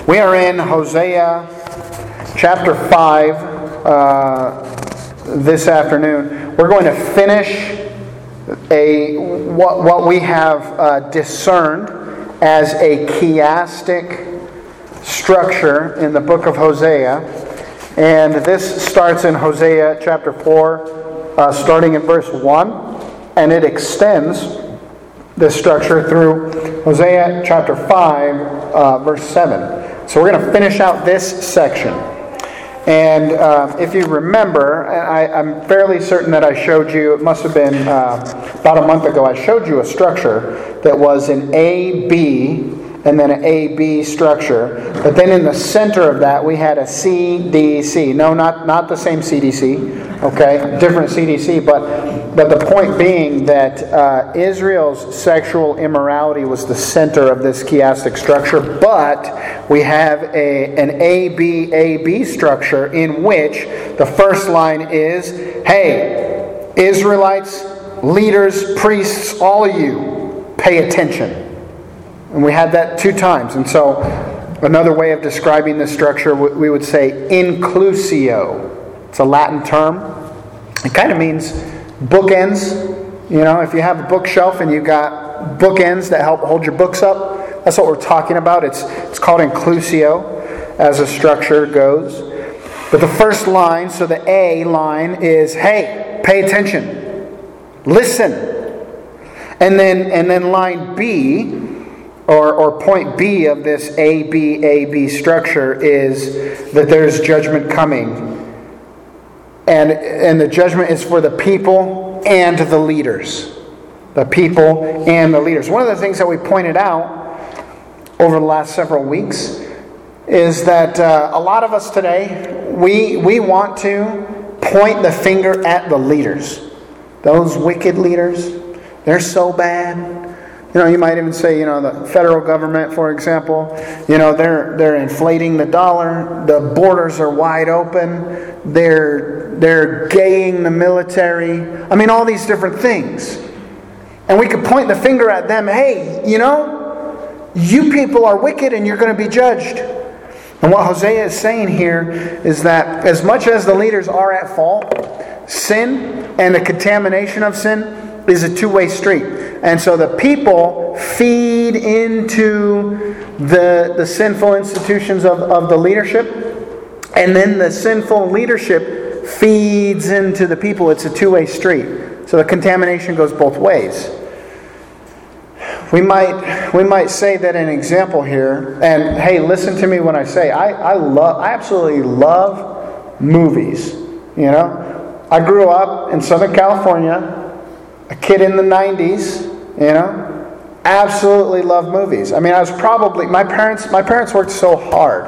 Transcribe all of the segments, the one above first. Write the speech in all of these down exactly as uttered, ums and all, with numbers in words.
We are in Hosea chapter five uh, this afternoon. We're going to finish a what, what we have uh, discerned as a chiastic structure in the book of Hosea. And this starts in Hosea chapter four, uh, starting in verse one, and it extends this structure through Hosea chapter five, uh, verse seven. So we're going to finish out this section. And uh, if you remember, I, I'm fairly certain that I showed you, it must have been uh, about a month ago, I showed you a structure that was an A B and then an A B structure. But then in the center of that, we had a C D C. No, not, not the same C D C, okay? Different C D C, but... But the point being that uh, Israel's sexual immorality was the center of this chiastic structure, but we have a, an A B A B structure in which the first line is, hey, Israelites, leaders, priests, all of you, pay attention. And we had that two times. And so another way of describing this structure, we would say inclusio. It's a Latin term. It kind of means bookends. You know, if you have a bookshelf and you've got bookends that help hold your books up, that's what we're talking about. It's it's called inclusio as a structure goes. But the first line, so the A line is, hey, pay attention. Listen. And then and then line B, or, or point B of this A B A B structure is that there's judgment coming. And, and the judgment is for the people and the leaders. The people and the leaders. One of the things that we pointed out over the last several weeks is that uh, a lot of us today, we, we want to point the finger at the leaders. Those wicked leaders, they're so bad. You know, you might even say, you know, the federal government, for example, you know, they're they're inflating the dollar. The borders are wide open. They're they're gaying the military. I mean, all these different things. And we could point the finger at them. Hey, you know, you people are wicked and you're going to be judged. And what Hosea is saying here is that as much as the leaders are at fault, sin and the contamination of sin is a two-way street. And so the people feed into the, the sinful institutions of, of the leadership. And then the sinful leadership feeds into the people. It's a two-way street. So the contamination goes both ways. We might we might say that an example here, and hey, listen to me when I say I, I love I absolutely love movies. You know? I grew up in Southern California. A kid in the nineties, you know, absolutely loved movies. I mean, I was probably, my parents my parents worked so hard,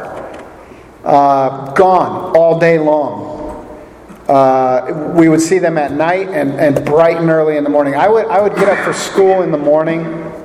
uh, gone all day long. Uh, we would see them at night and, and bright and early in the morning. I would I would get up for school in the morning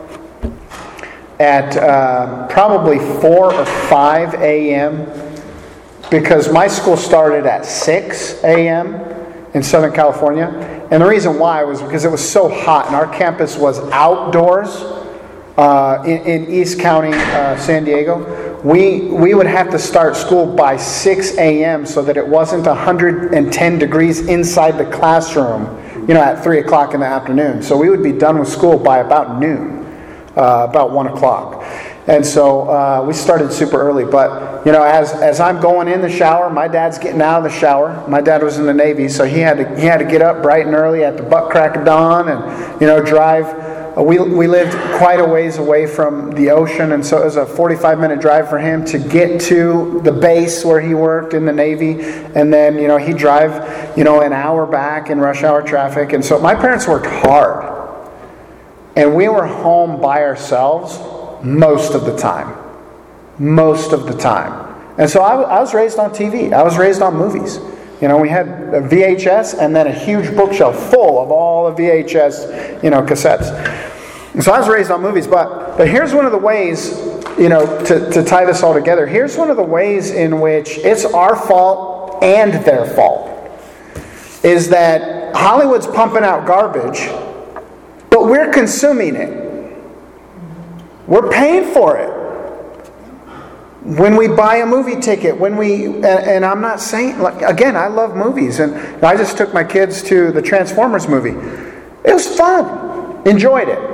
at uh, probably four or five a.m. because my school started at six a.m. in Southern California. And the reason why was because it was so hot, and our campus was outdoors uh, in, in East County, uh, San Diego. We we would have to start school by six a.m. so that it wasn't one hundred ten degrees inside the classroom, you know, at three o'clock in the afternoon. So we would be done with school by about noon, uh, about one o'clock. And so uh, we started super early. But, you know, as as I'm going in the shower, my dad's getting out of the shower. My dad was in the Navy, so he had to he had to get up bright and early at the butt crack of dawn and, you know, drive. Uh, we we lived quite a ways away from the ocean, and so it was a forty-five minute drive for him to get to the base where he worked in the Navy. And then, you know, he'd drive, you know, an hour back in rush hour traffic. And so my parents worked hard. And we were home by ourselves most of the time. Most of the time. And so I, I was raised on T V. I was raised on movies. You know, we had a V H S and then a huge bookshelf full of all the V H S, you know, cassettes. And so I was raised on movies. But but here's one of the ways, you know, to, to tie this all together. Here's one of the ways in which it's our fault and their fault. Is that Hollywood's pumping out garbage, but we're consuming it. We're paying for it. When we buy a movie ticket, when we, and, and I'm not saying, like, again, I love movies, and I just took my kids to the Transformers movie. It was fun. Enjoyed it.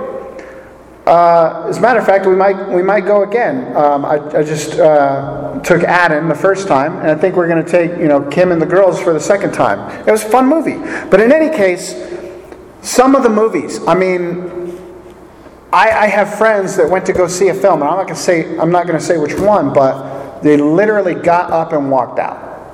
Uh, as a matter of fact, we might we might go again. Um, I, I just uh, took Adam the first time, and I think we're going to take you know Kim and the girls for the second time. It was a fun movie. But in any case, some of the movies, I mean, I, I have friends that went to go see a film, and I'm not going to say I'm not going to say which one, but they literally got up and walked out.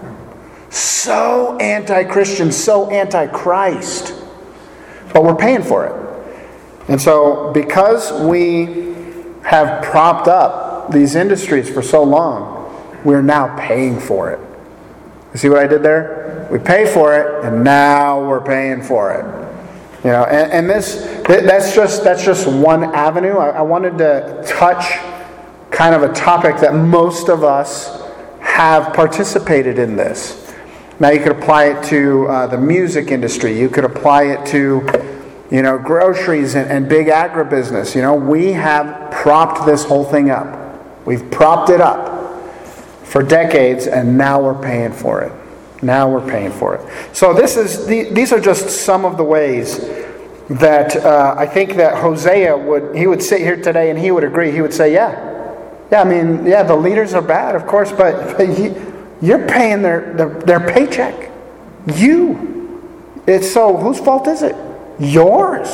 So anti-Christian, so anti-Christ, but we're paying for it. And so, because we have propped up these industries for so long, we're now paying for it. You see what I did there? We pay for it, and now we're paying for it. You know, and, and this that's just that's just one avenue. I, I wanted to touch kind of a topic that most of us have participated in this. Now, you could apply it to uh, the music industry. You could apply it to You know, groceries and, and big agribusiness. You know, we have propped this whole thing up. We've propped it up for decades, and now we're paying for it. Now we're paying for it. So this is the, these are just some of the ways that uh, I think that Hosea would he would sit here today and he would agree. He would say, "Yeah, yeah. I mean, yeah, the leaders are bad, of course, but, but you, you're paying their, their their paycheck. You. It's so whose fault is it? Yours."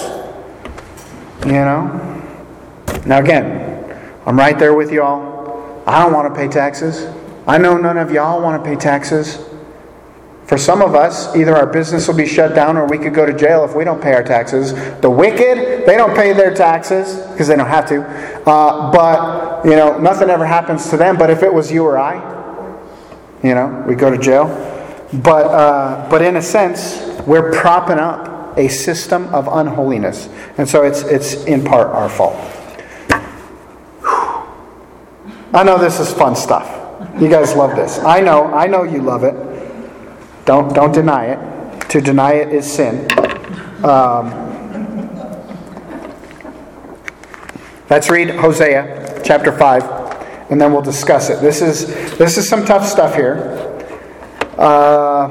You know? Now again, I'm right there with y'all. I don't want to pay taxes. I know none of y'all want to pay taxes. For some of us, either our business will be shut down or we could go to jail if we don't pay our taxes. The wicked, they don't pay their taxes because they don't have to. Uh, but, you know, nothing ever happens to them. But if it was you or I, you know, we go to jail. But, uh, but in a sense, we're propping up a system of unholiness. And so it's it's in part our fault. I know this is fun stuff. You guys love this. I know, I know you love it. Don't don't deny it. To deny it is sin. Um, let's read Hosea chapter five, and then we'll discuss it. This is this is some tough stuff here. Uh,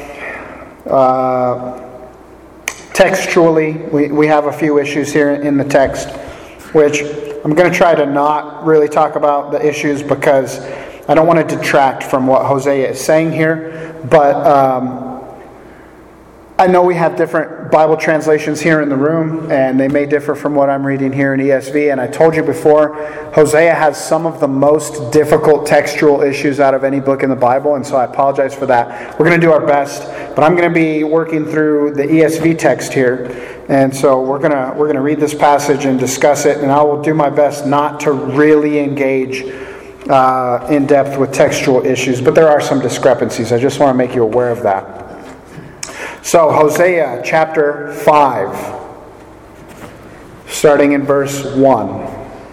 uh, Textually, we, we have a few issues here in the text, which I'm going to try to not really talk about the issues because I don't want to detract from what Hosea is saying here. But um, I know we have different Bible translations here in the room, and they may differ from what I'm reading here in E S V. And I told you before, Hosea has some of the most difficult textual issues out of any book in the Bible, and so I apologize for that. We're going to do our best, but I'm going to be working through the E S V text here, and so we're going to we're going to read this passage and discuss it, and I will do my best not to really engage uh, in depth with textual issues, but there are some discrepancies. I just want to make you aware of that. So, Hosea chapter five, starting in verse one.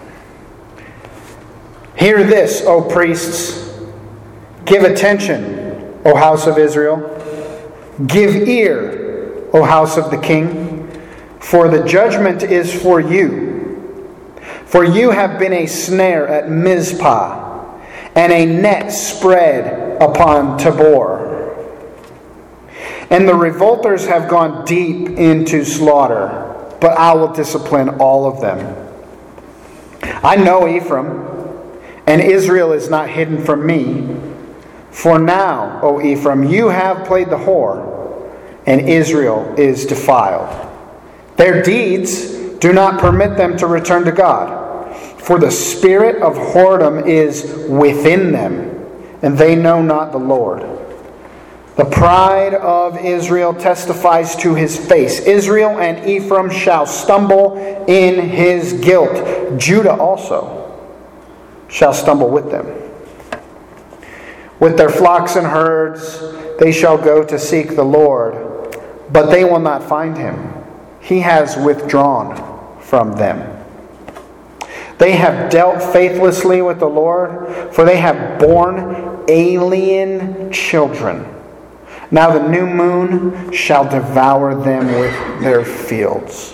Hear this, O priests. Give attention, O house of Israel. Give ear, O house of the king. For the judgment is for you. For you have been a snare at Mizpah, and a net spread upon Tabor. And the revolters have gone deep into slaughter, but I will discipline all of them. I know Ephraim, and Israel is not hidden from me. For now, O Ephraim, you have played the whore, and Israel is defiled. Their deeds do not permit them to return to God, for the spirit of whoredom is within them, and they know not the Lord. The pride of Israel testifies to his face. Israel and Ephraim shall stumble in his guilt. Judah also shall stumble with them. With their flocks and herds they shall go to seek the Lord, but they will not find him. He has withdrawn from them. They have dealt faithlessly with the Lord, for they have borne alien children. Now the new moon shall devour them with their fields.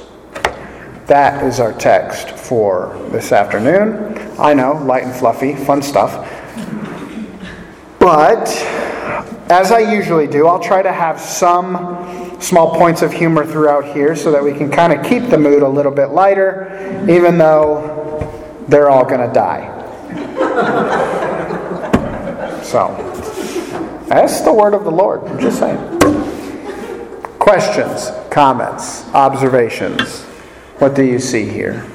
That is our text for this afternoon. I know, light and fluffy, fun stuff. But, as I usually do, I'll try to have some small points of humor throughout here so that we can kind of keep the mood a little bit lighter, even though they're all going to die. So, that's the word of the Lord. I'm just saying. Questions, comments, observations. What do you see here?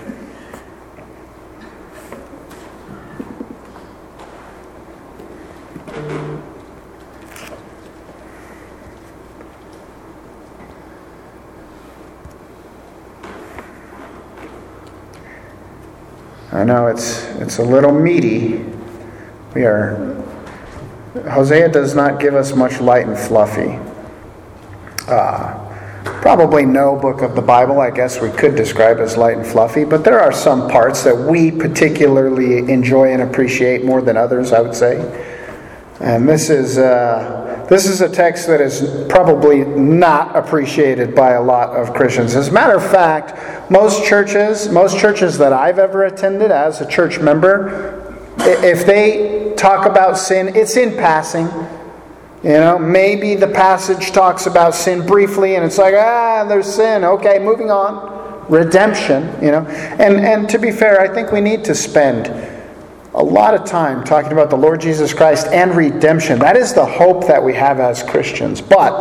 I know it's it's a little meaty. We are Hosea does not give us much light and fluffy. Uh, probably no book of the Bible, I guess we could describe as light and fluffy, but there are some parts that we particularly enjoy and appreciate more than others, I would say. And this is uh, this is a text that is probably not appreciated by a lot of Christians. As a matter of fact, most churches, most churches that I've ever attended as a church member, if they talk about sin, it's in passing. You know, maybe the passage talks about sin briefly and it's like, ah, there's sin. Okay, moving on. Redemption, you know. And and to be fair, I think we need to spend a lot of time talking about the Lord Jesus Christ and redemption. That is the hope that we have as Christians. But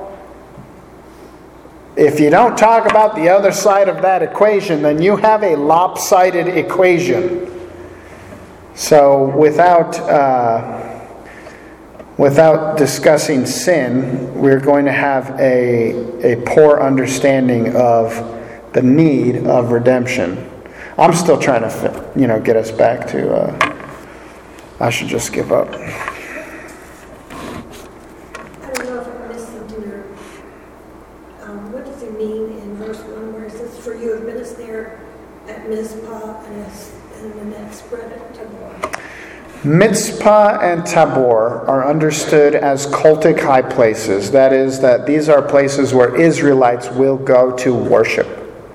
if you don't talk about the other side of that equation, then you have a lopsided equation. So without uh, without discussing sin, we're going to have a a poor understanding of the need of redemption. I'm still trying to, fit, you know, get us back to. Uh, I should just give up. I don't know if I missed something or um, what does it mean in verse one where it says, "For you have been us there at Mizpah and, as, and the next spread at Tabor." Mizpah and Tabor are understood as cultic high places. That is, that these are places where Israelites will go to worship.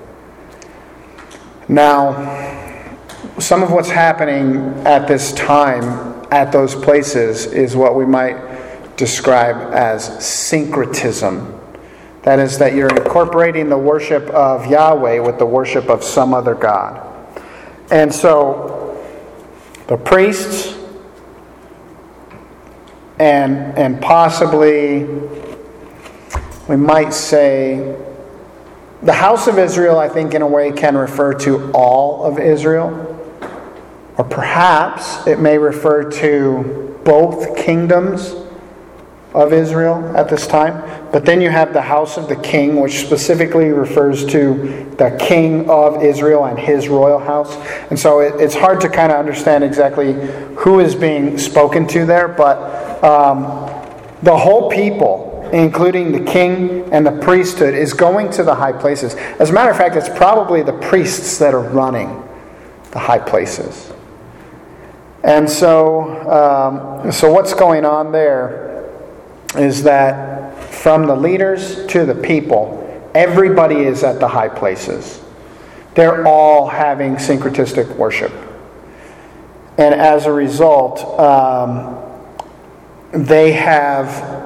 Now, some of what's happening at this time at those places is what we might describe as syncretism. That is, that you're incorporating the worship of Yahweh with the worship of some other god. And so, the priests and and possibly, we might say, the house of Israel, I think, in a way, can refer to all of Israel. Or perhaps it may refer to both kingdoms of Israel at this time. But then you have the house of the king, which specifically refers to the king of Israel and his royal house. And so it, it's hard to kind of understand exactly who is being spoken to there. But um, the whole people, including the king and the priesthood, is going to the high places. As a matter of fact, it's probably the priests that are running the high places. And so, um, so what's going on there is that from the leaders to the people, everybody is at the high places. They're all having syncretistic worship. And as a result, um, they have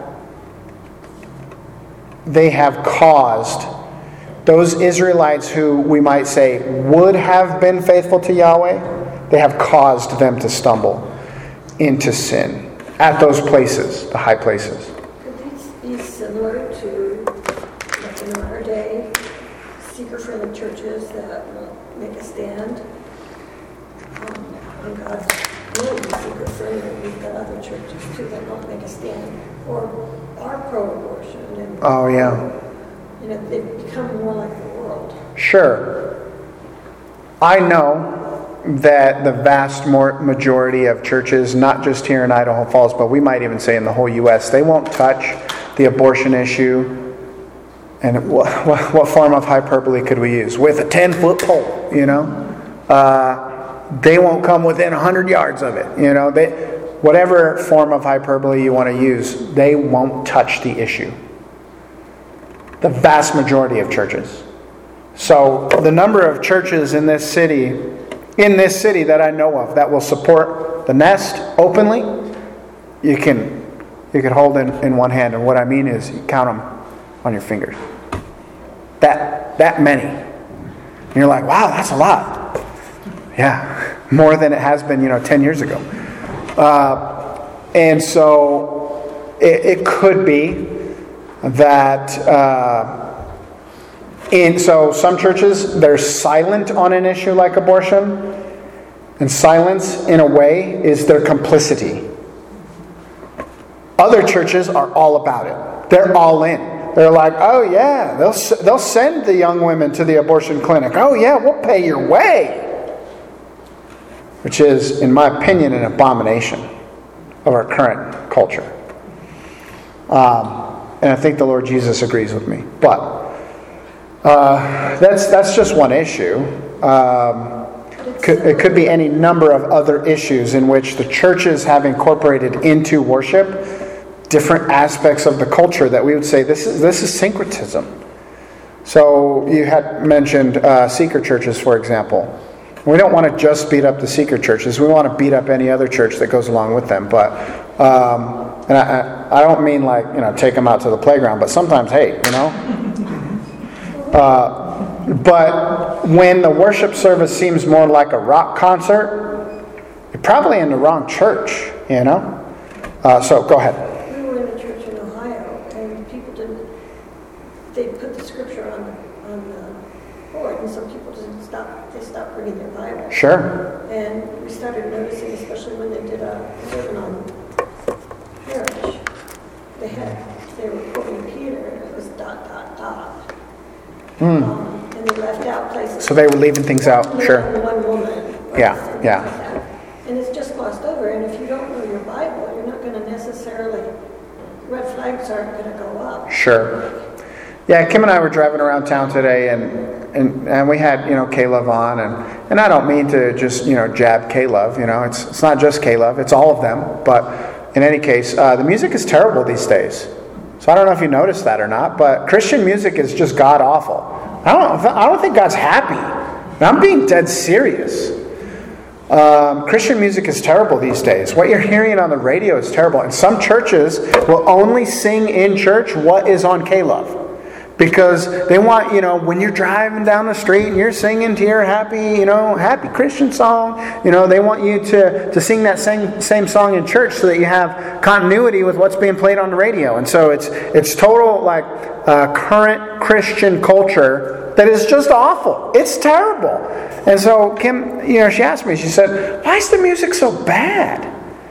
they have caused those Israelites who we might say would have been faithful to Yahweh, they have caused them to stumble into sin at those places, the high places. Could these be similar to, like in our day, seeker-friendly churches that won't make a stand um, on God's will be seeker-friendly? We've got other churches too that won't make a stand or are pro-abortion. And, Oh, yeah. You know, they've become more like the world. Sure. I know that the vast majority of churches, not just here in Idaho Falls, but we might even say in the whole U S, they won't touch the abortion issue. And what, what form of hyperbole could we use? With a ten-foot pole, you know? Uh, they won't come within one hundred yards of it. You know, they, whatever form of hyperbole you want to use, they won't touch the issue. The vast majority of churches. So the number of churches in this city, in this city that I know of, that will support the nest openly you can you can hold in, in one hand. And what I mean is, you count them on your fingers. That that many. And you're like, wow, that's a lot. Yeah, more than it has been, you know, ten years ago. Uh, and so it, it could be that. Uh, And so some churches, they're silent on an issue like abortion. And silence, in a way, is their complicity. Other churches are all about it. They're all in. They're like, oh yeah, they'll they'll send the young women to the abortion clinic. Oh yeah, we'll pay your way. Which is, in my opinion, an abomination of our current culture. Um, and I think the Lord Jesus agrees with me. But Uh, that's that's just one issue. Um, could, it could be any number of other issues in which the churches have incorporated into worship different aspects of the culture that we would say this is this is syncretism. So you had mentioned uh, seeker churches, for example. We don't want to just beat up the seeker churches. We want to beat up any other church that goes along with them. But um, and I, I don't mean like you know take them out to the playground, but sometimes hey, you know. Uh, but when the worship service seems more like a rock concert, you're probably in the wrong church, you know? Uh, so, go ahead. We were in a church in Ohio, and people didn't, they put the scripture on the, on the board, and some people didn't stop, they stopped bringing their Bible. Sure. And we started noticing, especially when they did a sermon on marriage, they had, they were quoting Peter, and it was dot, dot, dot. Mm. Um, and they left out places. So they were leaving things out, one, sure. One woman. Yeah, yeah. Like and it's just glossed over. And if you don't know your Bible, you're not going to necessarily, red flags aren't going to go up. Sure. Yeah, Kim and I were driving around town today, and and, and we had, you know, K-Love on. And, and I don't mean to just, you know, jab K-Love. You know, it's, it's not just K-Love. It's all of them. But in any case, uh, the music is terrible these days. So I don't know if you noticed that or not, but Christian music is just god-awful. I don't, I don't think God's happy. I'm being dead serious. Um, Christian music is terrible these days. What you're hearing on the radio is terrible. And some churches will only sing in church what is on K-Love. Because they want, you know, when you're driving down the street and you're singing to your happy, you know, happy Christian song, you know, they want you to, to sing that same same song in church so that you have continuity with what's being played on the radio. And so it's it's total, like, uh, current Christian culture that is just awful. It's terrible. And so Kim, you know, she asked me, she said, why is the music so bad?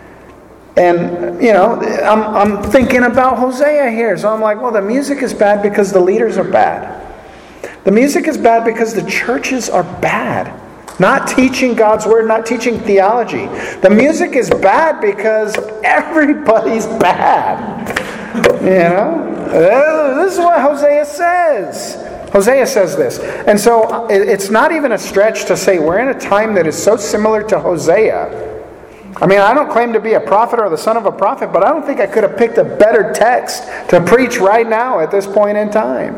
And, you know, I'm, I'm thinking about Hosea here. So I'm like, well, the music is bad because the leaders are bad. The music is bad because the churches are bad. Not teaching God's word, not teaching theology. The music is bad because everybody's bad. You know? This is what Hosea says. Hosea says this. And so it's not even a stretch to say we're in a time that is so similar to Hosea. I mean, I don't claim to be a prophet or the son of a prophet, but I don't think I could have picked a better text to preach right now at this point in time.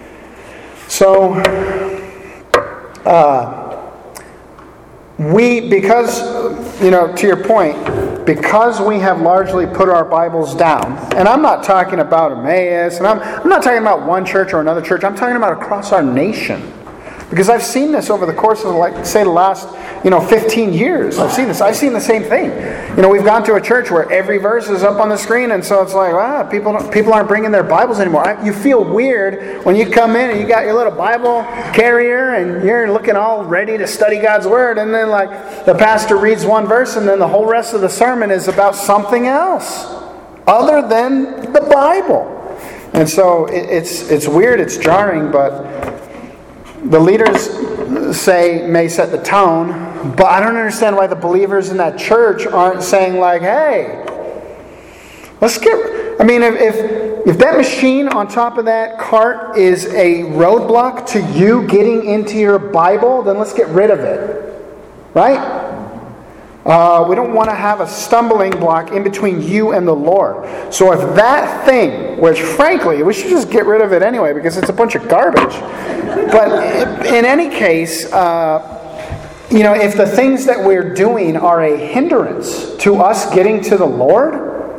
So, uh, we, because, you know, to your point, because we have largely put our Bibles down, and I'm not talking about Emmaus, and I'm, I'm not talking about one church or another church, I'm talking about across our nation. Because I've seen this over the course of, like, say, the last, you know, fifteen years. I've seen this. I've seen the same thing. You know, we've gone to a church where every verse is up on the screen, and so it's like, wow, people don't, people aren't bringing their Bibles anymore. I, you feel weird when you come in and you got your little Bible carrier, and you're looking all ready to study God's Word, and then, like, the pastor reads one verse, and then the whole rest of the sermon is about something else other than the Bible. And so it, it's it's weird, it's jarring, but the leaders say may set the tone, but I don't understand why the believers in that church aren't saying, like, hey, let's get, I mean, if, if if that machine on top of that cart is a roadblock to you getting into your Bible, then let's get rid of it. Right? Uh, we don't want to have a stumbling block in between you and the Lord. So if that thing, which frankly, we should just get rid of it anyway because it's a bunch of garbage. But in any case, uh, you know, if the things that we're doing are a hindrance to us getting to the Lord,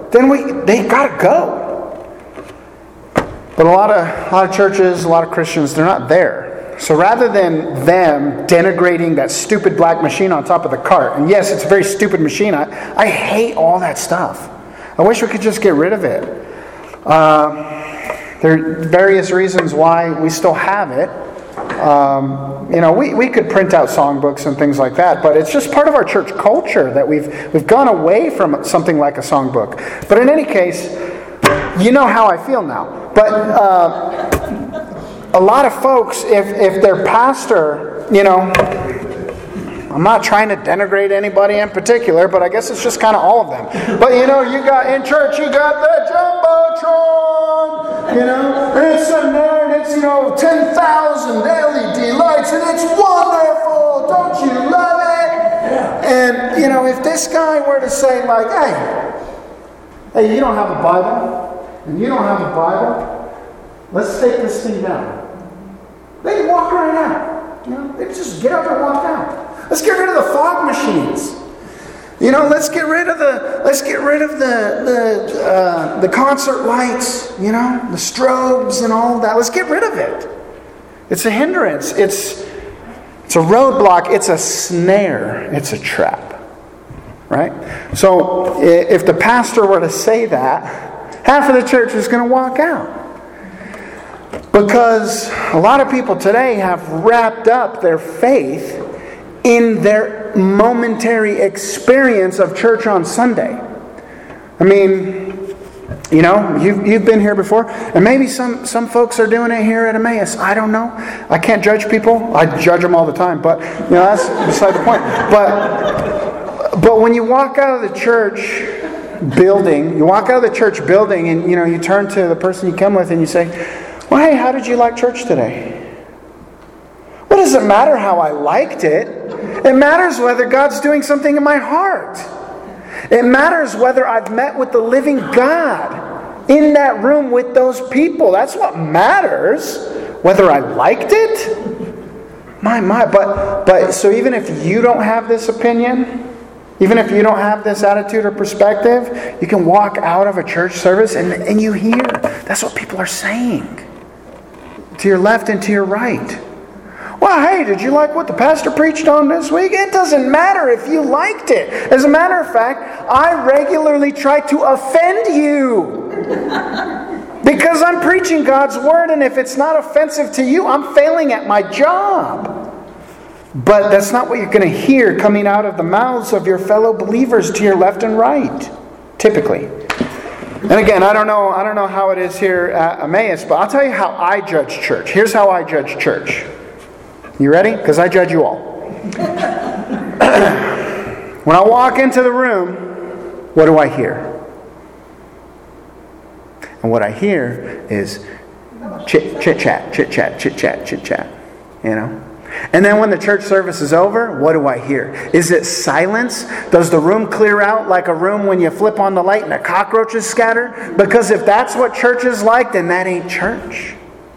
then we they got to go. But a lot of a lot of churches, a lot of Christians, they're not there. So rather than them denigrating that stupid black machine on top of the cart, and yes, it's a very stupid machine. I, I hate all that stuff. I wish we could just get rid of it. Uh, there are various reasons why we still have it. Um, you know, we, we could print out songbooks and things like that, but it's just part of our church culture that we've we've gone away from something like a songbook. But in any case, you know how I feel now. But uh, a lot of folks, if if their pastor, you know, I'm not trying to denigrate anybody in particular, but I guess it's just kind of all of them. But you know, you got in church, you got the jumbotron, you know, and it's in there, and it's, you know, ten thousand L E D lights, and it's wonderful. Don't you love it? And you know, if this guy were to say like, hey, hey, you don't have a Bible. And you don't have a Bible, let's take this thing down. They walk right out. You know, they just get up and walk out. Let's get rid of the fog machines. You know, let's get rid of the let's get rid of the the uh, the concert lights. You know, the strobes and all of that. Let's get rid of it. It's a hindrance. It's it's a roadblock. It's a snare. It's a trap. Right? So if the pastor were to say that, half of the church is going to walk out. Because a lot of people today have wrapped up their faith in their momentary experience of church on Sunday. I mean, you know, you've, you've been here before, and maybe some, some folks are doing it here at Emmaus. I don't know. I can't judge people. I judge them all the time, but you know, that's beside the point. But, but when you walk out of the church building, you walk out of the church building and you know you turn to the person you come with and you say, well, hey, how did you like church today? Well, does it matter how I liked it? It matters whether God's doing something in my heart. It matters whether I've met with the living God in that room with those people. That's what matters. Whether I liked it? My, my, but but so even if you don't have this opinion, even if you don't have this attitude or perspective, you can walk out of a church service and, and you hear. That's what people are saying. To your left and to your right. Well, hey, did you like what the pastor preached on this week? It doesn't matter if you liked it. As a matter of fact, I regularly try to offend you. Because I'm preaching God's word, and if it's not offensive to you, I'm failing at my job. But that's not what you're going to hear coming out of the mouths of your fellow believers to your left and right, typically. And again, I don't know, I don't know how it is here at Emmaus, but I'll tell you how I judge church. Here's how I judge church. You ready? Because I judge you all. When I walk into the room, what do I hear? And what I hear is chit, chit chat, chit chat, chit chat, chit chat. You know? And then when the church service is over, what do I hear? Is it silence? Does the room clear out like a room when you flip on the light and the cockroaches scatter? Because if that's what church is like, then that ain't church.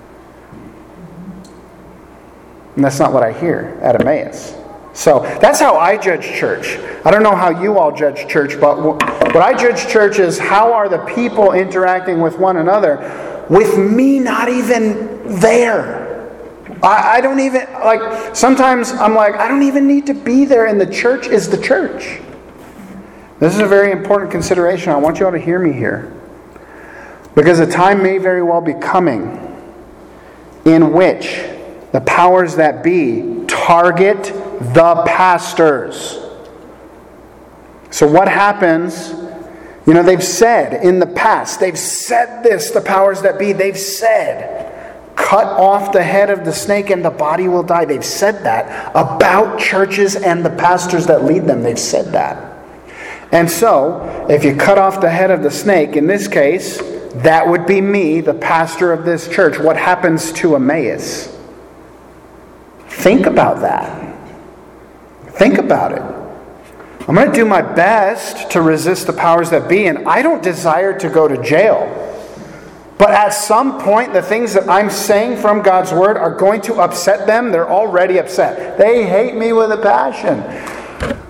And that's not what I hear at Emmaus. So that's how I judge church. I don't know how you all judge church, but what I judge church is how are the people interacting with one another with me not even there. I, I don't even, like, sometimes I'm like, I don't even need to be there, and the church is the church. This is a very important consideration. I want you all to hear me here. Because a time may very well be coming in which the powers that be target the pastors. So what happens? You know, they've said in the past, they've said this, the powers that be, they've said, cut off the head of the snake and the body will die. They've said that about churches and the pastors that lead them. They've said that. And so, if you cut off the head of the snake, in this case, that would be me, the pastor of this church. What happens to Emmaus? Think about that. Think about it. I'm going to do my best to resist the powers that be, and I don't desire to go to jail. But at some point, the things that I'm saying from God's Word are going to upset them. They're already upset. They hate me with a passion.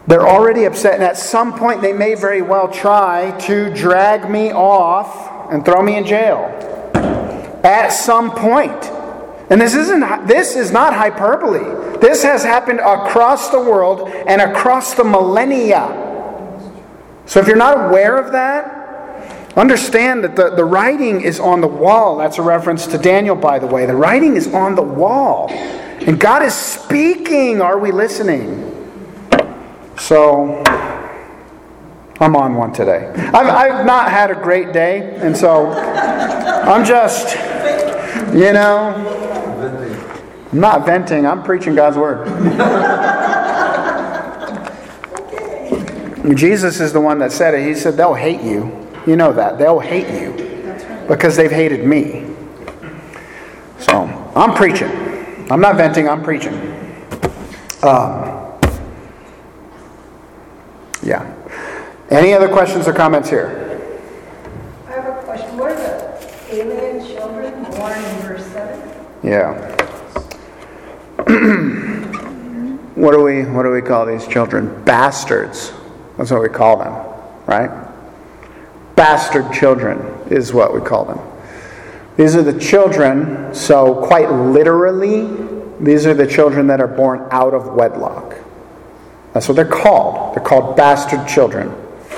They're already upset, and at some point they may very well try to drag me off and throw me in jail. At some point. And this isn't this is not hyperbole. This has happened across the world and across the millennia. So if you're not aware of that, understand that the, the writing is on the wall. That's a reference to Daniel, by the way. The writing is on the wall. And God is speaking. Are we listening? So, I'm on one today. I've, I've not had a great day. And so, I'm just, you know, I'm not venting. I'm preaching God's Word. Jesus is the one that said it. He said, they'll hate you. You know that. They'll hate you because they've hated me. So, I'm preaching. I'm not venting. I'm preaching. Um, yeah. Any other questions or comments here? I have a question. What are the alien children born in verse seven? Yeah. What do we what do we call these children? Bastards. That's what we call them, right? Bastard children is what we call them. These are the children, so quite literally, these are the children that are born out of wedlock. That's what they're called. They're called bastard children.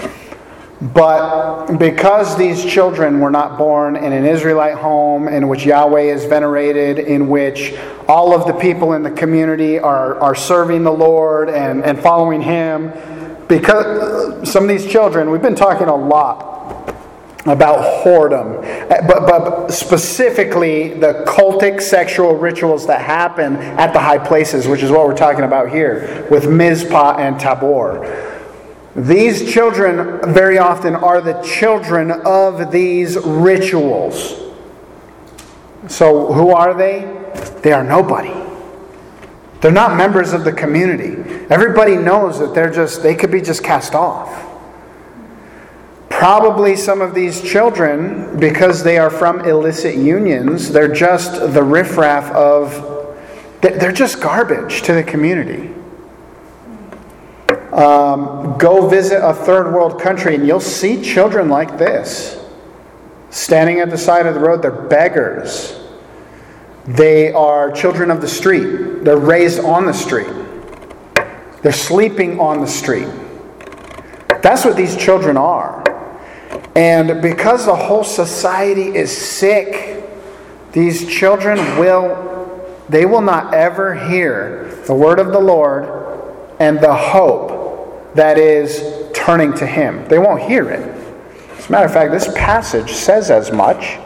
But because these children were not born in an Israelite home in which Yahweh is venerated, in which all of the people in the community are, are serving the Lord and, and following Him, because some of these children, we've been talking a lot about whoredom, but, but specifically the cultic sexual rituals that happen at the high places, which is what we're talking about here with Mizpah and Tabor. These children very often are the children of these rituals. So who are they? They are nobody. They're not members of the community. Everybody knows that they're just they could be just cast off. Probably some of these children, because they are from illicit unions, they're just the riffraff of, they're just garbage to the community. Um, go visit a third world country and you'll see children like this. Standing at the side of the road, they're beggars. They are children of the street. They're raised on the street. They're sleeping on the street. That's what these children are. And because the whole society is sick, these children will, they will not ever hear the word of the Lord and the hope that is turning to Him. They won't hear it. As a matter of fact, this passage says as much.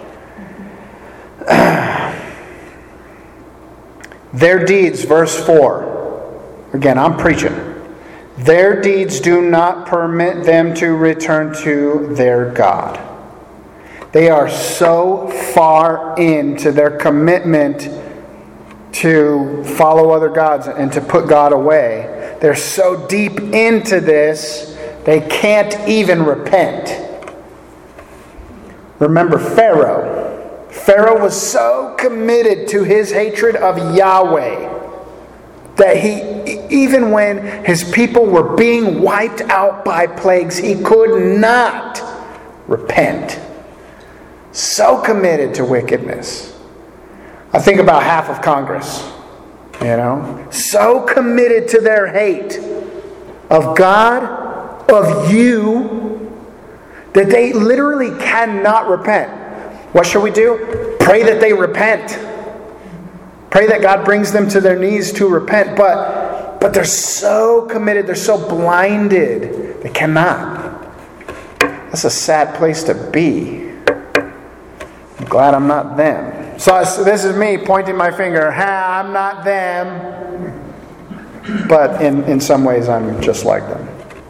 Their deeds, verse four. Again, I'm preaching. Their deeds do not permit them to return to their God. They are so far into their commitment to follow other gods and to put God away. They're so deep into this, they can't even repent. Remember Pharaoh. Pharaoh was so committed to his hatred of Yahweh that he, even when his people were being wiped out by plagues, he could not repent. So committed to wickedness. I think about half of Congress, you know, so committed to their hate of God, of you, that they literally cannot repent. What should we do? Pray that they repent. Pray that God brings them to their knees to repent. But, but they're so committed, they're so blinded, they cannot. That's a sad place to be. I'm glad I'm not them. So, so this is me pointing my finger. Ha, I'm not them. But in, in some ways I'm just like them.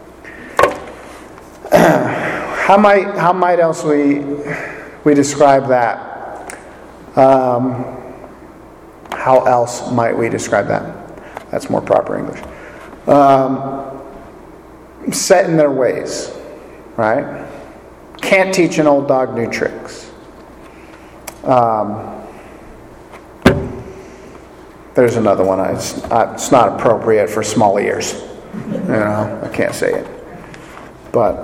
How might how might else we we describe that? Um, how else might we describe that? That's more proper English. Um, set in their ways, right? Can't teach an old dog new tricks. Um, there's another one. It's, uh, it's not appropriate for small ears. You know, I can't say it. But,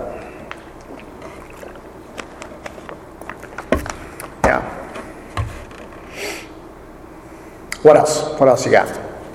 yeah. What else? What else you got?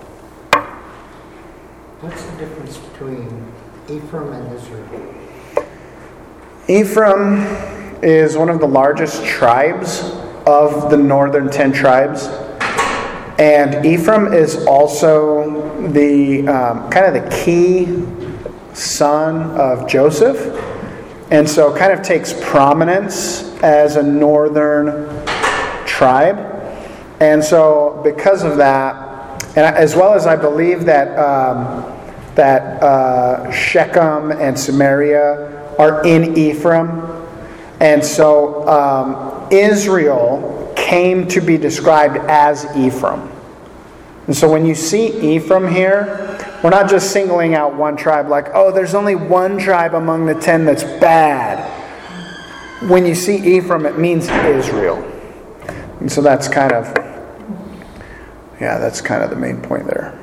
What's the difference between Ephraim and Israel? Ephraim is one of the largest tribes of the northern ten tribes. And Ephraim is also the um, kind of the key son of Joseph. And so kind of takes prominence as a northern tribe. And so because of that, and as well as I believe that um, that uh, Shechem and Samaria are in Ephraim. And so um, Israel came to be described as Ephraim. And so when you see Ephraim here, we're not just singling out one tribe like, oh, there's only one tribe among the ten that's bad. When you see Ephraim, it means Israel. And so that's kind of, yeah, that's kind of the main point there.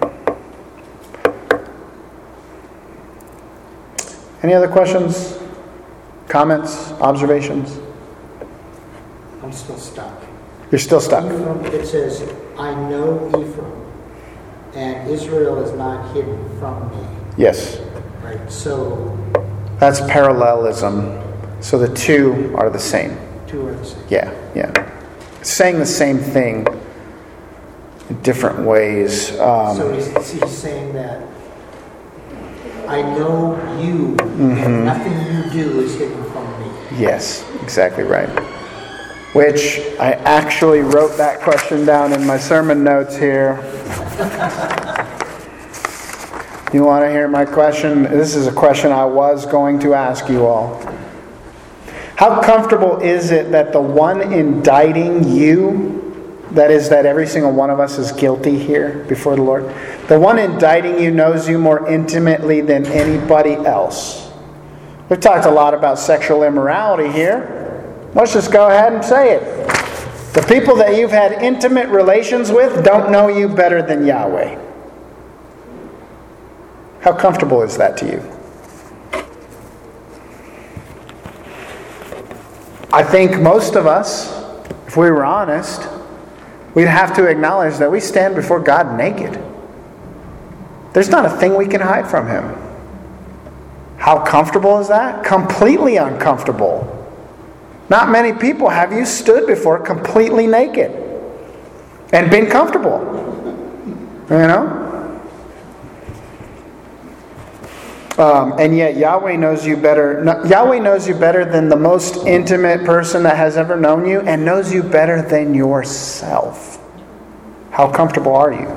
Any other questions, comments, observations? I'm still stuck. You're still stuck. Ephraim, it says, I know Ephraim, and Israel is not hidden from me. Yes. Right, so... That's parallelism. So the two are the same. Two are the same. Yeah, yeah. It's saying the same thing in different ways. Um, so he's, he's saying that I know you, mm-hmm. and nothing you do is hidden from me. Yes, exactly right. Which I actually wrote that question down in my sermon notes here. You want to hear my question? This is a question I was going to ask you all. How comfortable is it that the one indicting you, that is that every single one of us is guilty here before the Lord, the one indicting you knows you more intimately than anybody else? We've talked a lot about sexual immorality here. Let's just go ahead and say it. The people that you've had intimate relations with don't know you better than Yahweh. How comfortable is that to you? I think most of us, if we were honest, we'd have to acknowledge that we stand before God naked. There's not a thing we can hide from Him. How comfortable is that? Completely uncomfortable. Not many people have you stood before completely naked and been comfortable. You know? Um, and yet Yahweh knows you better. No, Yahweh knows you better than the most intimate person that has ever known you, and knows you better than yourself. How comfortable are you?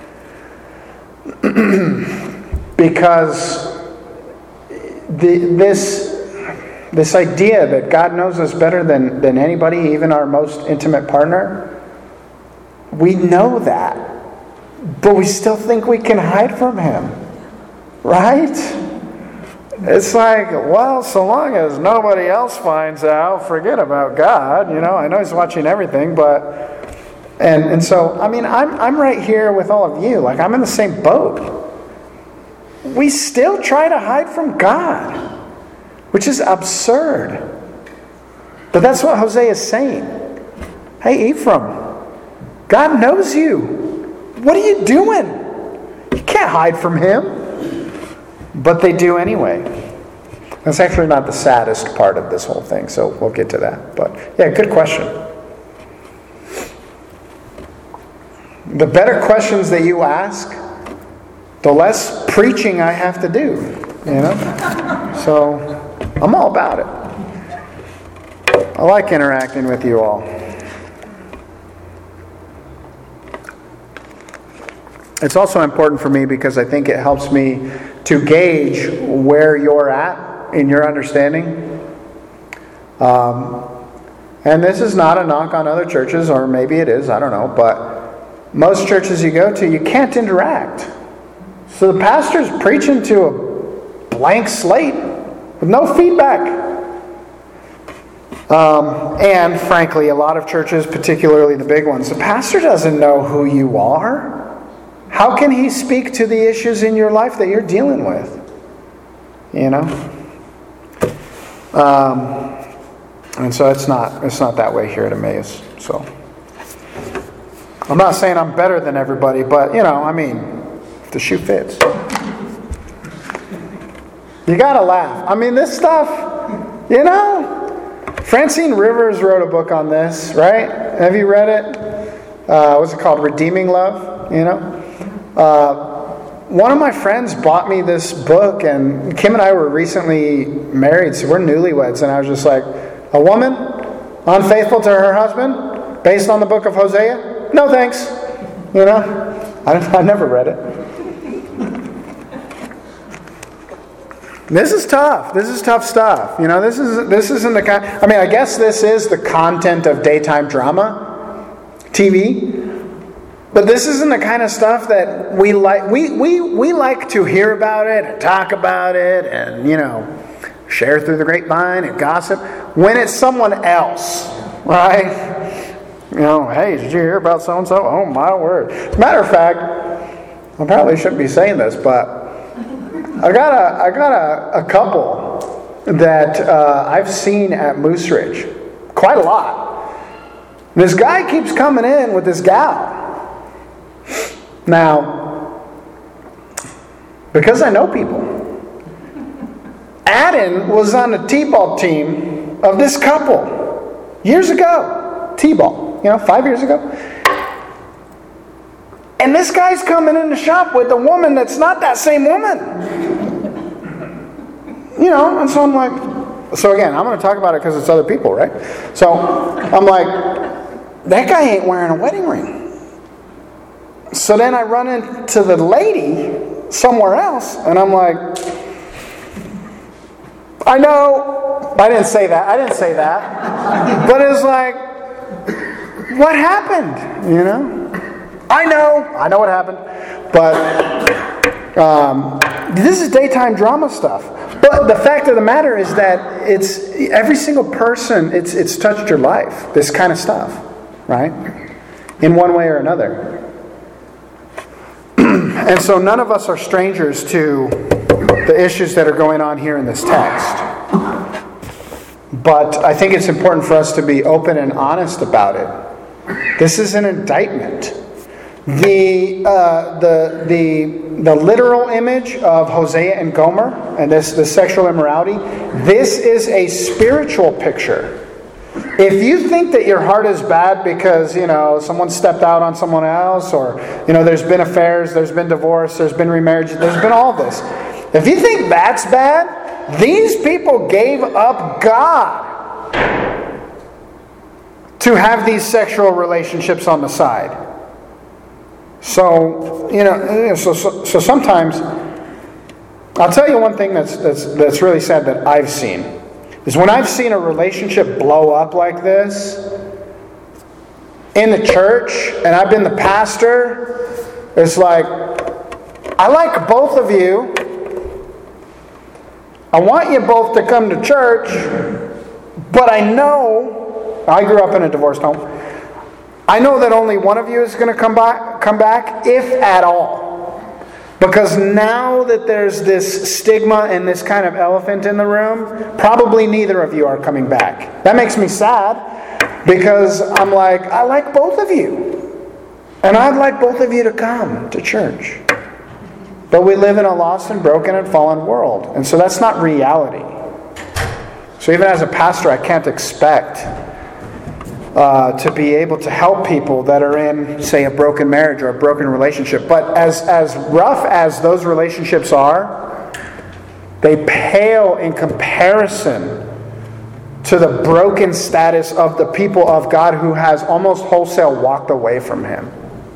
Because the, this... This idea that God knows us better than, than anybody, even our most intimate partner, we know that. But we still think we can hide from Him. Right? It's like, well, so long as nobody else finds out, forget about God. You know, I know He's watching everything, but... And, and so, I mean, I'm, I'm right here with all of you. Like, I'm in the same boat. We still try to hide from God. Which is absurd. But that's what Hosea is saying. Hey, Ephraim, God knows you. What are you doing? You can't hide from Him. But they do anyway. That's actually not the saddest part of this whole thing, so we'll get to that. But yeah, good question. The better questions that you ask, the less preaching I have to do. You know? So... I'm all about it. I like interacting with you all. It's also important for me because I think it helps me to gauge where you're at in your understanding. Um, and this is not a knock on other churches, or maybe it is, I don't know. But most churches you go to, you can't interact. So the pastor's preaching to a blank slate with no feedback. Um, and frankly, a lot of churches, particularly the big ones, the pastor doesn't know who you are. how can He speak to the issues in your life that you're dealing with? You know? Um, and so it's not, it's not that way here at Emmaus. So I'm not saying I'm better than everybody, but, you know, I mean, if the shoe fits. You gotta laugh. I mean, this stuff, you know, Francine Rivers wrote a book on this, right? Have you read it? Uh, what's it called? Redeeming Love, you know? Uh, one of my friends bought me this book, and Kim and I were recently married, so we're newlyweds, and I was just like, a woman unfaithful to her husband based on the book of Hosea? No thanks. You know? I, I never read it. This is tough. This is tough stuff. You know, this is this isn't the kind. I mean, I guess this is the content of daytime drama, T V. But this isn't the kind of stuff that we like. We we we like to hear about it and talk about it, and you know, share through the grapevine and gossip when it's someone else, right? You know, hey, did you hear about so and so? Oh my word! As a matter of fact, I probably shouldn't be saying this, but. I got a I got a, a couple that uh, I've seen at Moose Ridge, quite a lot. This guy keeps coming in with this gal. Now, because I know people, Adam was on the T-ball team of this couple years ago. T-ball, you know, five years ago. And this guy's coming in the shop with a woman that's not that same woman. You know, and so I'm like, so again, I'm going to talk about it because it's other people, right? So I'm like, that guy ain't wearing a wedding ring. So then I run into the lady somewhere else, and I'm like, I know, I didn't say that, I didn't say that. But it's like, what happened, you know? I know, I know what happened, but um, this is daytime drama stuff. But the fact of the matter is that it's every single person, it's it's touched your life, this kind of stuff, right? In one way or another. And so none of us are strangers to the issues that are going on here in this text. But I think it's important for us to be open and honest about it. This is an indictment. The uh, the the the literal image of Hosea and Gomer and this the sexual immorality. This is a spiritual picture. If you think that your heart is bad because you know someone stepped out on someone else, or you know there's been affairs, there's been divorce, there's been remarriage, there's been all this. If you think that's bad, these people gave up God to have these sexual relationships on the side. So, you know, so, so so sometimes, I'll tell you one thing that's that's that's really sad that I've seen, is when I've seen a relationship blow up like this in the church, and I've been the pastor, it's like, I like both of you. I want you both to come to church, but I know, I grew up in a divorced home, I know that only one of you is going to come back, come back, if at all. Because now that there's this stigma and this kind of elephant in the room, probably neither of you are coming back. That makes me sad, because I'm like, I like both of you. And I'd like both of you to come to church. But we live in a lost and broken and fallen world. And so that's not reality. So even as a pastor, I can't expect Uh, to be able to help people that are in, say, a broken marriage or a broken relationship. But as, as rough as those relationships are, they pale in comparison to the broken status of the people of God who has almost wholesale walked away from Him.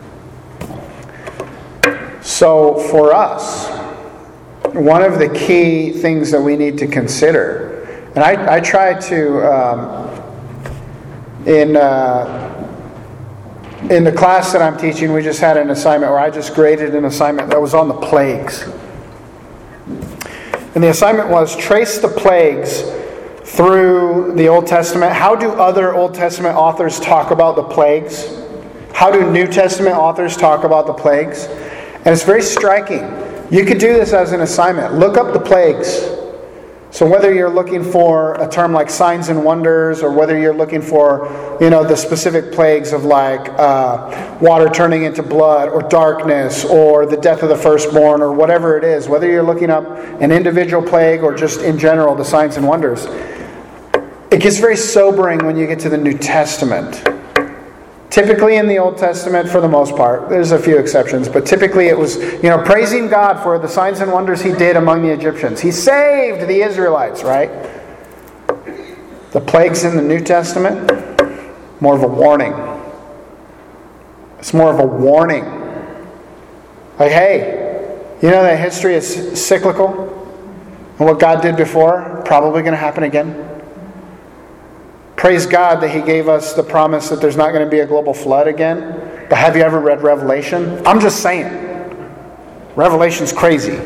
So for us, one of the key things that we need to consider, and I, I try to... Um, In uh, in the class that I'm teaching, we just had an assignment where I just graded an assignment that was on the plagues. And the assignment was trace the plagues through the Old Testament. How do other Old Testament authors talk about the plagues? How do New Testament authors talk about the plagues? And it's very striking. You could do this as an assignment. Look up the plagues. So whether you're looking for a term like signs and wonders, or whether you're looking for, you know, the specific plagues of like uh, water turning into blood, or darkness, or the death of the firstborn, or whatever it is, whether you're looking up an individual plague or just in general the signs and wonders, it gets very sobering when you get to the New Testament. Typically in the Old Testament, for the most part, there's a few exceptions, but typically it was, you know, praising God for the signs and wonders He did among the Egyptians. He saved the Israelites, right? The plagues in the New Testament, more of a warning. It's more of a warning. Like, hey, you know that history is cyclical? And what God did before, probably going to happen again. Praise God that He gave us the promise that there's not going to be a global flood again. But have you ever read Revelation? I'm just saying. Revelation's crazy.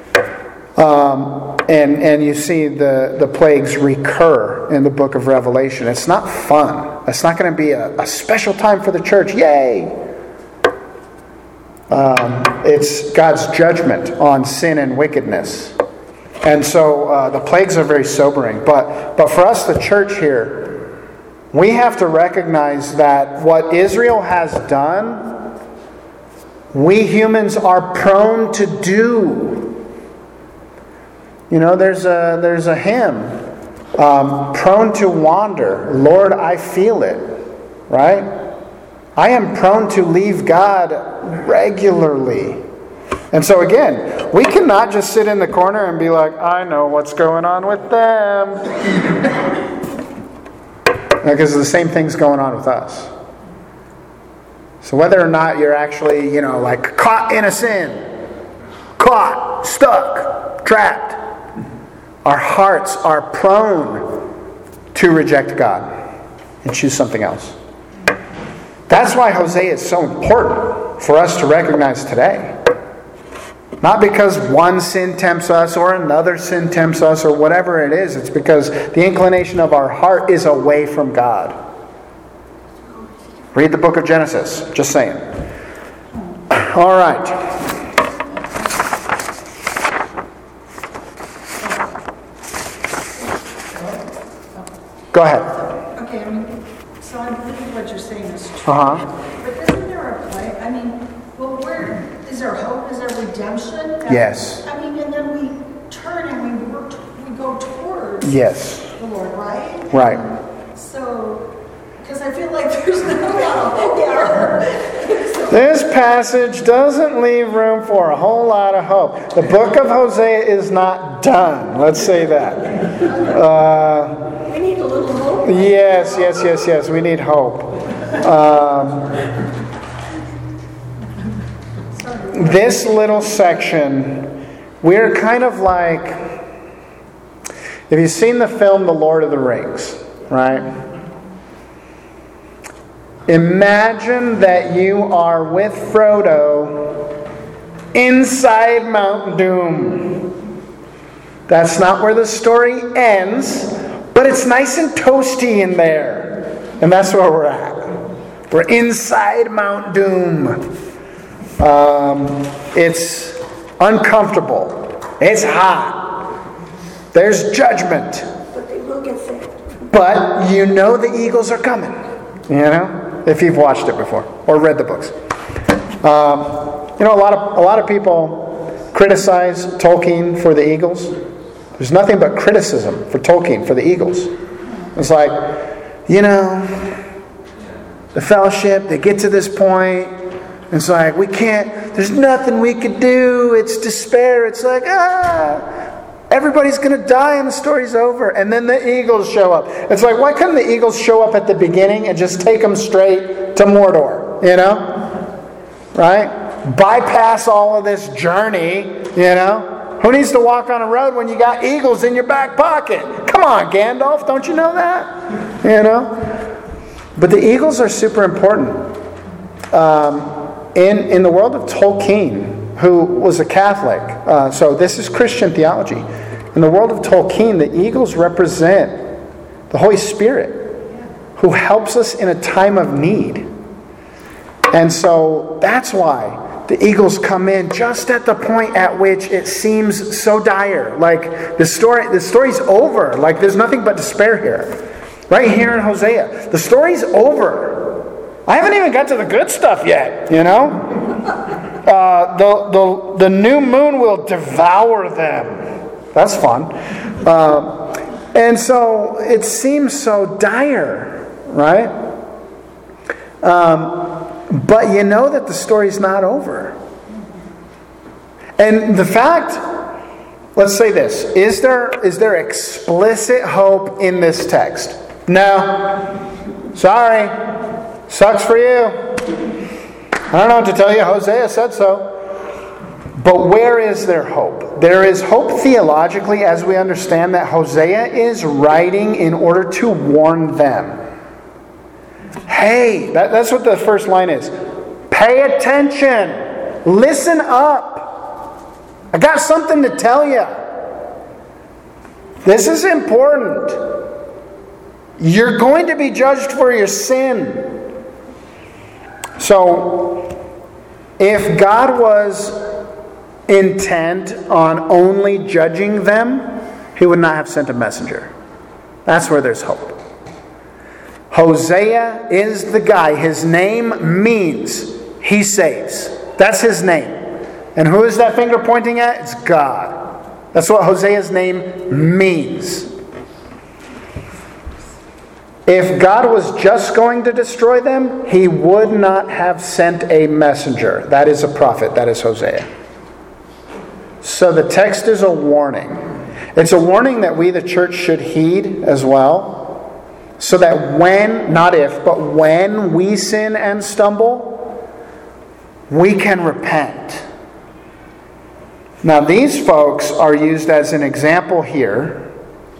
Um, and, and you see the, the plagues recur in the book of Revelation. It's not fun. It's not going to be a, a special time for the church. Yay! Um, it's God's judgment on sin and wickedness. And so uh, the plagues are very sobering. But, but for us, the church here, we have to recognize that what Israel has done, we humans are prone to do. You know, there's a there's a hymn, um, prone to wander. Lord, I feel it. Right? I am prone to leave God regularly. And so again, we cannot just sit in the corner and be like, I know what's going on with them. Because the same thing's going on with us. So whether or not you're actually, you know, like caught in a sin, caught, stuck, trapped, our hearts are prone to reject God and choose something else. That's why Hosea is so important for us to recognize today. Not because one sin tempts us or another sin tempts us or whatever it is. It's because the inclination of our heart is away from God. Read the book of Genesis. Just saying. All right. Go ahead. Okay, I mean, so I believe what you're saying is true. Uh-huh. But isn't there a play? I mean, well, where is there hope? Is there redemption? And, Yes. I mean, and then we turn and we work, we go towards Yes. the Lord, right? Right. And so, because I feel like there's not a lot of hope there. This passage doesn't leave room for a whole lot of hope. The book of Hosea is not done. Let's say that. Uh, We need a little hope. yes, yes, yes, yes. We need hope. Um, this little section, we're kind of like, have you seen the film The Lord of the Rings, right? Imagine that you are with Frodo inside Mount Doom. That's not where the story ends, but it's nice and toasty in there. And that's where we're at. We're inside Mount Doom. Um, it's uncomfortable. It's hot. There's judgment. But they will get saved. But you know the eagles are coming. You know, if you've watched it before or read the books. Um, you know, a lot of a lot of people criticize Tolkien for the eagles. There's nothing but criticism for Tolkien for the eagles. It's like, you know, the Fellowship, they get to this point. It's like, we can't, there's nothing we could do. It's despair. It's like, ah, everybody's going to die and the story's over. And then the eagles show up. It's like, why couldn't the eagles show up at the beginning and just take them straight to Mordor? You know? Right? Bypass all of this journey, you know? Who needs to walk on a road when you got eagles in your back pocket? Come on, Gandalf, don't you know that? You know? But the eagles are super important. Um, in, in the world of Tolkien, who was a Catholic, uh, so this is Christian theology. In the world of Tolkien, the eagles represent the Holy Spirit, who helps us in a time of need. And so that's why the eagles come in just at the point at which it seems so dire. Like the story, the story's over. Like there's nothing but despair here. Right here in Hosea. The story's over. I haven't even got to the good stuff yet, you know? Uh, the, the, the new moon will devour them. That's fun. Uh, and so it seems so dire, right? Um, but you know that the story's not over. And the fact, let's say this, is there is there explicit hope in this text? No. Sorry. Sucks for you. I don't know what to tell you. Hosea said so. But where is there hope? There is hope theologically as we understand that Hosea is writing in order to warn them. Hey, that, that's what the first line is. Pay attention. Listen up. I got something to tell you. This is important. You're going to be judged for your sin. So, if God was intent on only judging them, He would not have sent a messenger. That's where there's hope. Hosea is the guy. His name means He saves. That's his name. And who is that finger pointing at? It's God. That's what Hosea's name means. If God was just going to destroy them, He would not have sent a messenger. That is a prophet. That is Hosea. So the text is a warning. It's a warning that we, the church, should heed as well. So that when, not if, but when we sin and stumble, we can repent. Now these folks are used as an example here.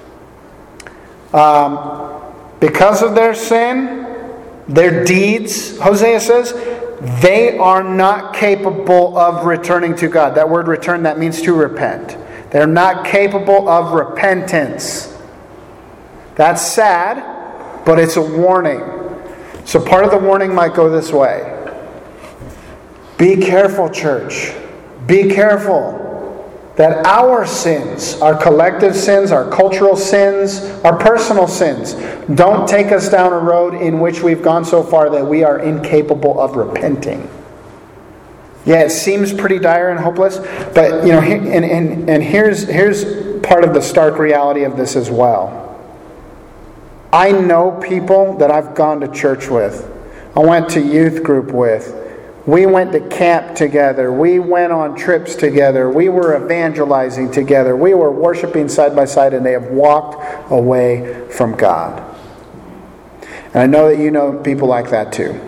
Um... Because of their sin, their deeds, Hosea says, they are not capable of returning to God. That word return, that means to repent. They're not capable of repentance. That's sad, but it's a warning. So part of the warning might go this way. Be careful, church. Be careful. That our sins, our collective sins, our cultural sins, our personal sins, don't take us down a road in which we've gone so far that we are incapable of repenting. Yeah, it seems pretty dire and hopeless, but you know, and, and, and here's here's part of the stark reality of this as well. I know people that I've gone to church with. I went to youth group with. We went to camp together. We went on trips together. We were evangelizing together. We were worshiping side by side, and they have walked away from God. And I know that you know people like that too.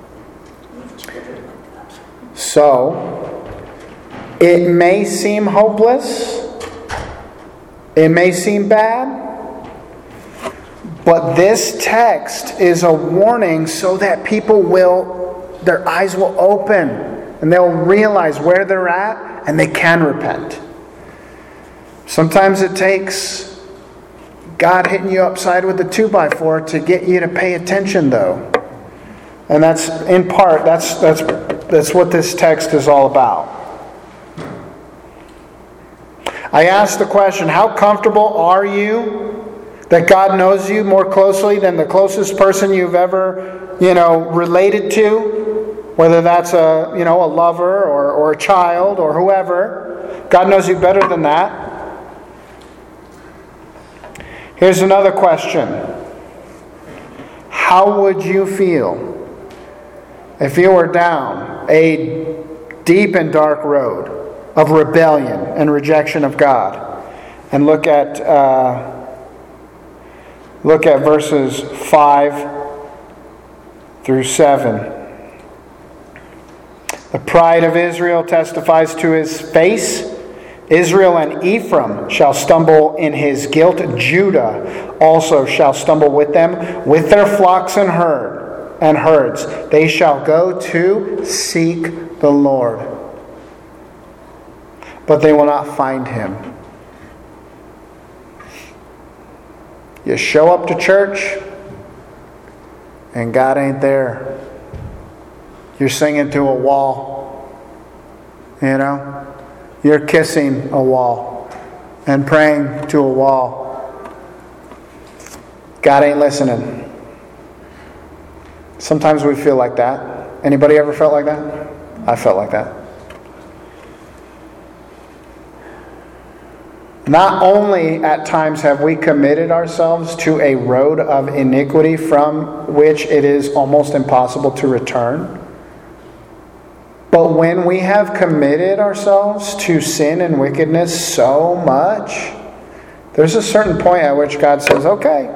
So, it may seem hopeless. It may seem bad. But this text is a warning so that people will their eyes will open and they'll realize where they're at and they can repent. Sometimes it takes God hitting you upside with a two by four to get you to pay attention, though. And that's in part, that's that's that's what this text is all about. I asked the question, how comfortable are you that God knows you more closely than the closest person you've ever, you know, related to? Whether that's a, you know, a lover or, or a child or whoever. God knows you better than that. Here's another question. How would you feel if you were down a deep and dark road of rebellion and rejection of God? And look at uh, look at verses five through seven. The pride of Israel testifies to his face. Israel and Ephraim shall stumble in his guilt. Judah also shall stumble with them, with their flocks and herd and herds. They shall go to seek the Lord, but they will not find Him. You show up to church, and God ain't there. You're singing to a wall. You know? You're kissing a wall and praying to a wall. God ain't listening. Sometimes we feel like that. Anybody ever felt like that? I felt like that. Not only at times have we committed ourselves to a road of iniquity from which it is almost impossible to return, but when we have committed ourselves to sin and wickedness so much, there's a certain point at which God says, okay.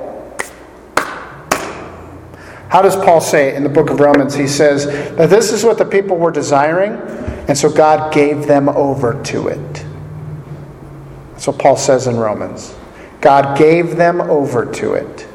How does Paul say it in the book of Romans? He says that this is what the people were desiring, and so God gave them over to it. That's what Paul says in Romans. God gave them over to it.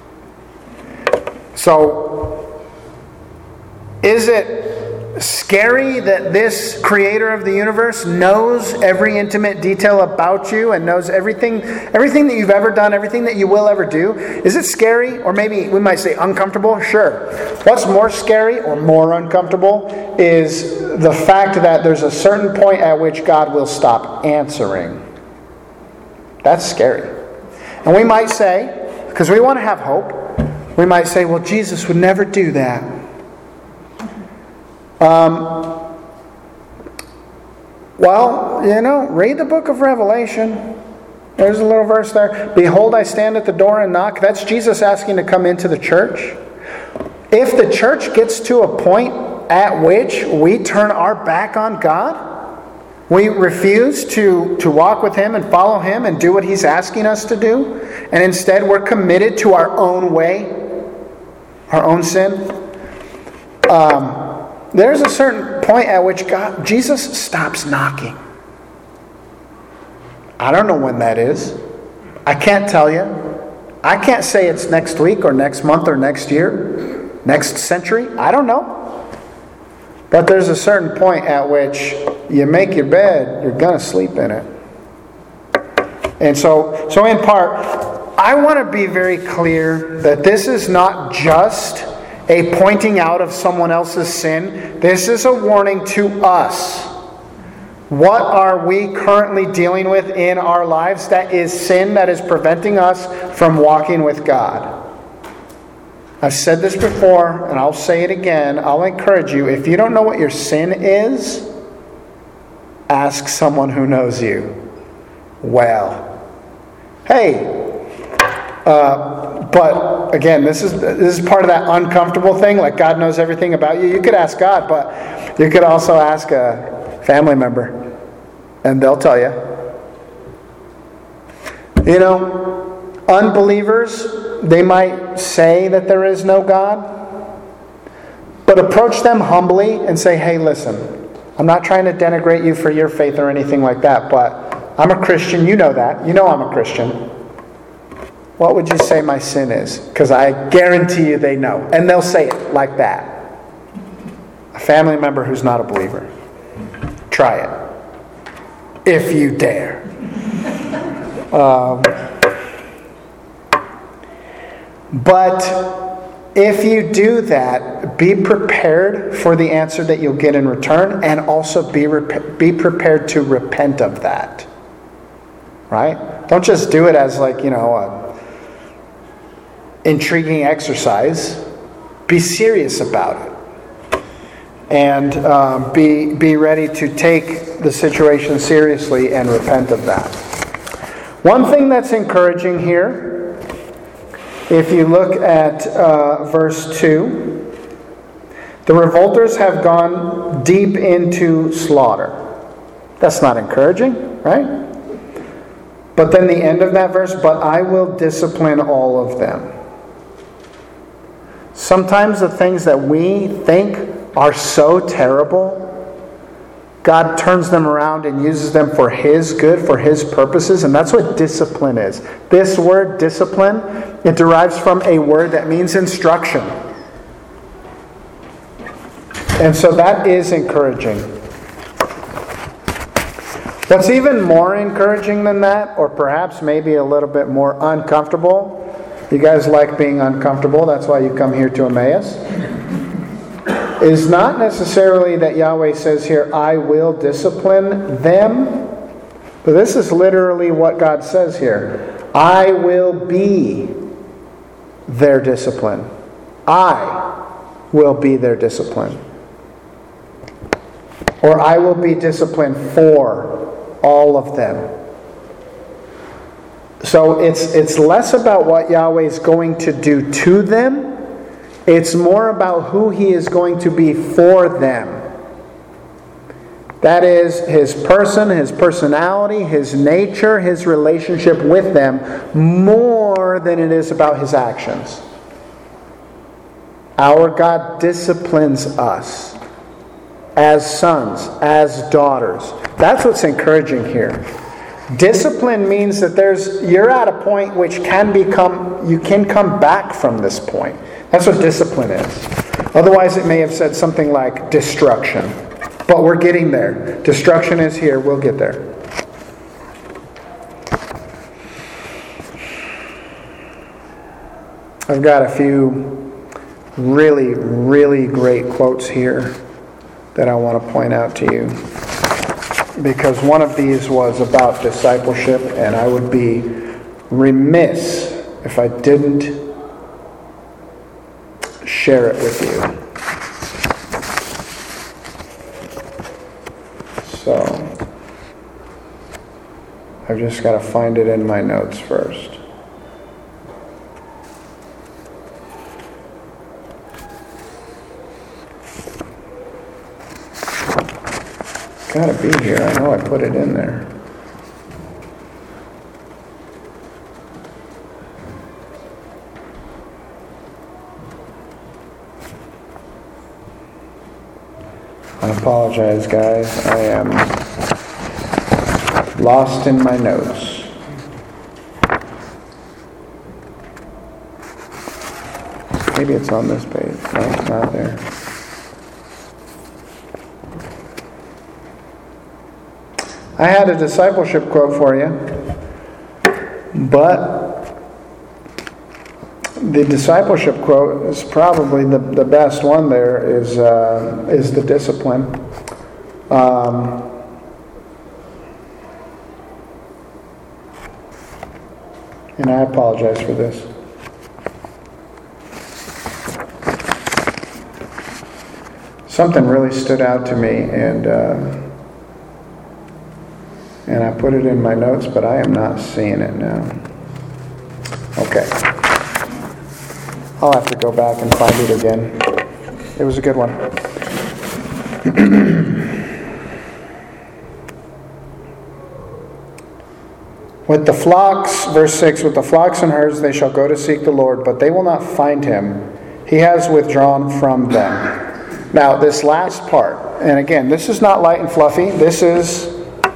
So, is it scary that this creator of the universe knows every intimate detail about you and knows everything everything that you've ever done, everything that you will ever do? Is it scary? Or maybe we might say uncomfortable? Sure. What's more scary or more uncomfortable is the fact that there's a certain point at which God will stop answering. That's scary. And we might say, because we want to have hope, we might say, well, Jesus would never do that. Um, well, you know, read the book of Revelation. There's a little verse there. Behold, I stand at the door and knock. That's Jesus asking to come into the church. If the church gets to a point at which we turn our back on God, we refuse to, to walk with Him and follow Him and do what He's asking us to do, and instead we're committed to our own way, our own sin, um, there's a certain point at which God, Jesus stops knocking. I don't know when that is. I can't tell you. I can't say it's next week or next month or next year, next century. I don't know. But there's a certain point at which you make your bed, you're going to sleep in it. And so, so in part, I want to be very clear that this is not just a pointing out of someone else's sin. This is a warning to us. What are we currently dealing with in our lives that is sin that is preventing us from walking with God? I've said this before, and I'll say it again. I'll encourage you, if you don't know what your sin is, ask someone who knows you well. Hey, uh, but again, this is this is part of that uncomfortable thing. Like God knows everything about you. You could ask God, but you could also ask a family member, and they'll tell you. You know, unbelievers, they might say that there is no God, but approach them humbly and say, hey, listen, I'm not trying to denigrate you for your faith or anything like that, but I'm a Christian. You know that. You know I'm a Christian. What would you say my sin is? Because I guarantee you they know. And they'll say it like that. A family member who's not a believer. Try it. If you dare. Um, but if you do that, be prepared for the answer that you'll get in return, and also be rep- be prepared to repent of that. Right? Don't just do it as like, you know, a intriguing exercise. Be serious about it. And um, be, be ready to take the situation seriously and repent of that. One thing that's encouraging here, if you look at uh, verse two, the revolters have gone deep into slaughter. That's not encouraging, right? But then the end of that verse, but I will discipline all of them. Sometimes the things that we think are so terrible, God turns them around and uses them for His good, for His purposes, and that's what discipline is. This word, discipline, it derives from a word that means instruction. And so that is encouraging. What's even more encouraging than that, or perhaps maybe a little bit more uncomfortable, you guys like being uncomfortable, that's why you come here to Emmaus. is not necessarily that Yahweh says here, I will discipline them. But this is literally what God says here. I will be their discipline. I will be their discipline. Or I will be disciplined for all of them. So it's it's less about what Yahweh is going to do to them. It's more about who He is going to be for them. That is His person, His personality, His nature, His relationship with them, more than it is about His actions. Our God disciplines us as sons, as daughters. That's what's encouraging here. Discipline means that there's you're at a point which can become you can come back from this point. That's what discipline is. Otherwise it may have said something like destruction. But we're getting there. Destruction is here. We'll get there. I've got a few really, really great quotes here that I want to point out to you. Because one of these was about discipleship, and I would be remiss if I didn't share it with you. So, I've just got to find it in my notes first. Gotta be here. I know I put it in there. I apologize, guys. I am lost in my notes. Maybe it's on this page. No, it's not there. I had a discipleship quote for you, but the discipleship quote is probably the, the best one there is uh, is the discipline. Um, and I apologize for this. Something really stood out to me, and uh, and I put it in my notes, but I am not seeing it now. Okay. I'll have to go back and find it again. It was a good one. With the flocks, verse six, with the flocks and herds they shall go to seek the Lord, but they will not find Him. He has withdrawn from them. Now, this last part, and again, this is not light and fluffy. This is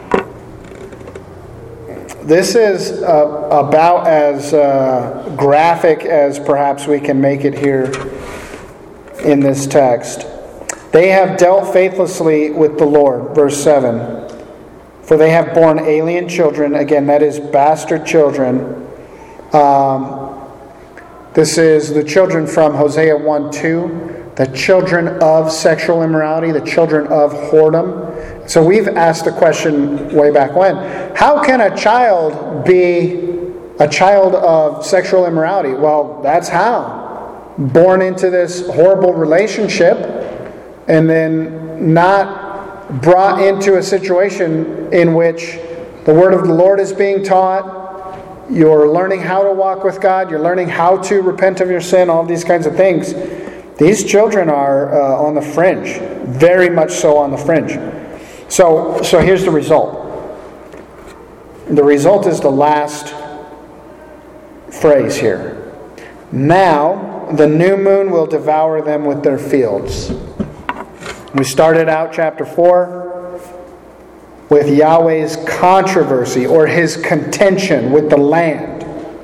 This is uh, about as uh, graphic as perhaps we can make it here in this text. They have dealt faithlessly with the Lord, verse seven. For they have borne alien children. Again, that is bastard children. Um, this is the children from Hosea one two. The children of sexual immorality. The children of whoredom. So we've asked the question way back when. How can a child be a child of sexual immorality? Well, that's how. Born into this horrible relationship and then not brought into a situation in which the word of the Lord is being taught. You're learning how to walk with God. You're learning how to repent of your sin. All these kinds of things. These children are uh, on the fringe. Very much so on the fringe. So, so here's the result. The result is the last phrase here. Now, the new moon will devour them with their fields. We started out chapter four with Yahweh's controversy or His contention with the land.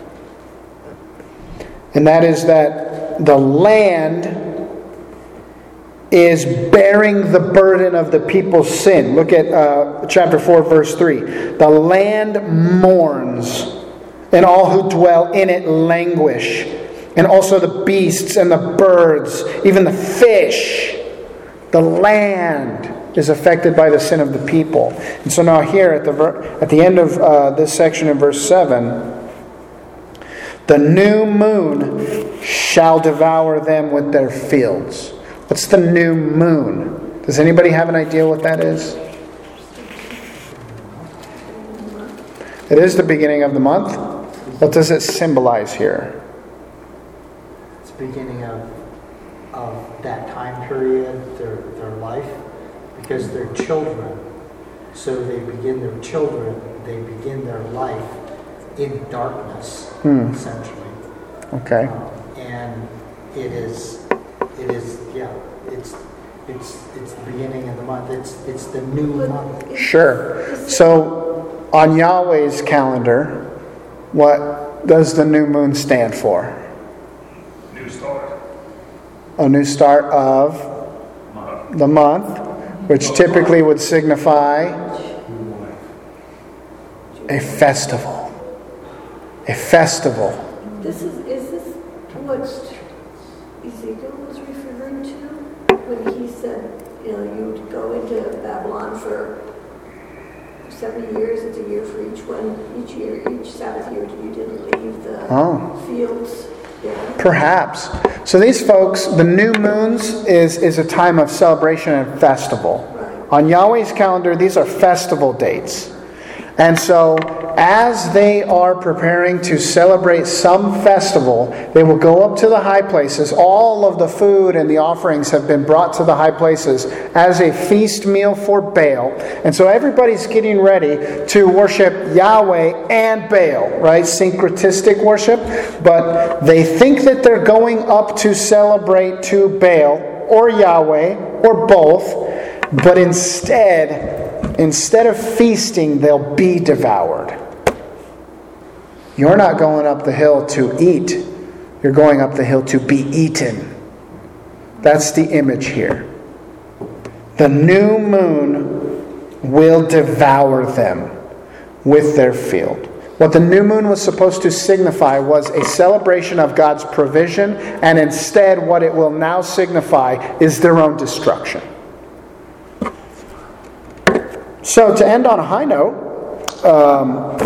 And that is that the land is bearing the burden of the people's sin. Look at uh, chapter four, verse three. The land mourns, and all who dwell in it languish. And also the beasts and the birds, even the fish The land is affected by the sin of the people. And so now here at the ver- at the end of uh, this section in verse seven, the new moon shall devour them with their fields. What's the new moon? Does anybody have an idea what that is? It is the beginning of the month. What does it symbolize here? It's the beginning of, of that time period, their, their life, because they're children. So they begin their children, they begin their life in darkness, Hmm. essentially. Okay. Um, and it is, it is, yeah, it's, it's, it's the beginning of the month. It's, it's the new month. Sure. So on Yahweh's calendar, what does the new moon stand for? New start. A new start of Month. the month, which typically would signify a festival. A festival. This is, is this what Ezekiel was referring to? When he said, you know, you'd go into Babylon for seventy years, it's a year for each one, each year, each Sabbath year, you didn't leave the Oh. fields. Yeah. Perhaps. So these folks, the new moons is, is a time of celebration and festival. Right. On Yahweh's calendar, these are festival dates. And so, as they are preparing to celebrate some festival, they will go up to the high places. All of the food and the offerings have been brought to the high places as a feast meal for Baal. And so everybody's getting ready to worship Yahweh and Baal, right? Syncretistic worship. But they think that they're going up to celebrate to Baal or Yahweh or both. But instead... Instead of feasting, they'll be devoured. You're not going up the hill to eat. You're going up the hill to be eaten. That's the image here. The new moon will devour them with their field. What the new moon was supposed to signify was a celebration of God's provision, and instead what it will now signify is their own destruction. So to end on a high note, um,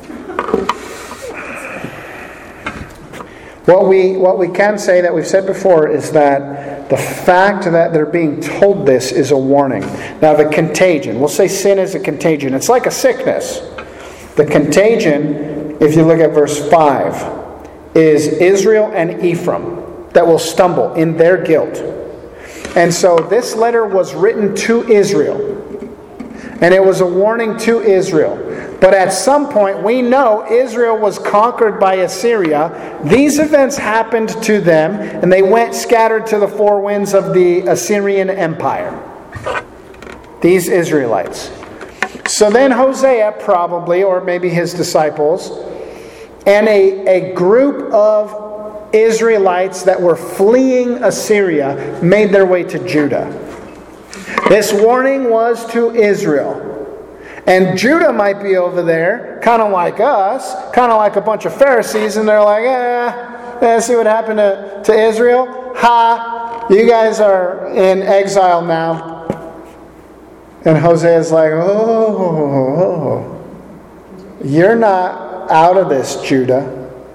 what we what we can say that we've said before is that the fact that they're being told this is a warning. Now the contagion, we'll say sin is a contagion. It's like a sickness. The contagion, if you look at verse five, is Israel and Ephraim that will stumble in their guilt. And so this letter was written to Israel. And it was a warning to Israel. But at some point, we know Israel was conquered by Assyria. These events happened to them, and they went scattered to the four winds of the Assyrian Empire. These Israelites. So then Hosea probably, or maybe his disciples, and a, a group of Israelites that were fleeing Assyria made their way to Judah. This warning was to Israel. And Judah might be over there, kind of like us, kind of like a bunch of Pharisees, and they're like, eh, eh, see what happened to, to Israel? Ha! You guys are in exile now. And Hosea's like, oh, oh, oh, you're not out of this, Judah.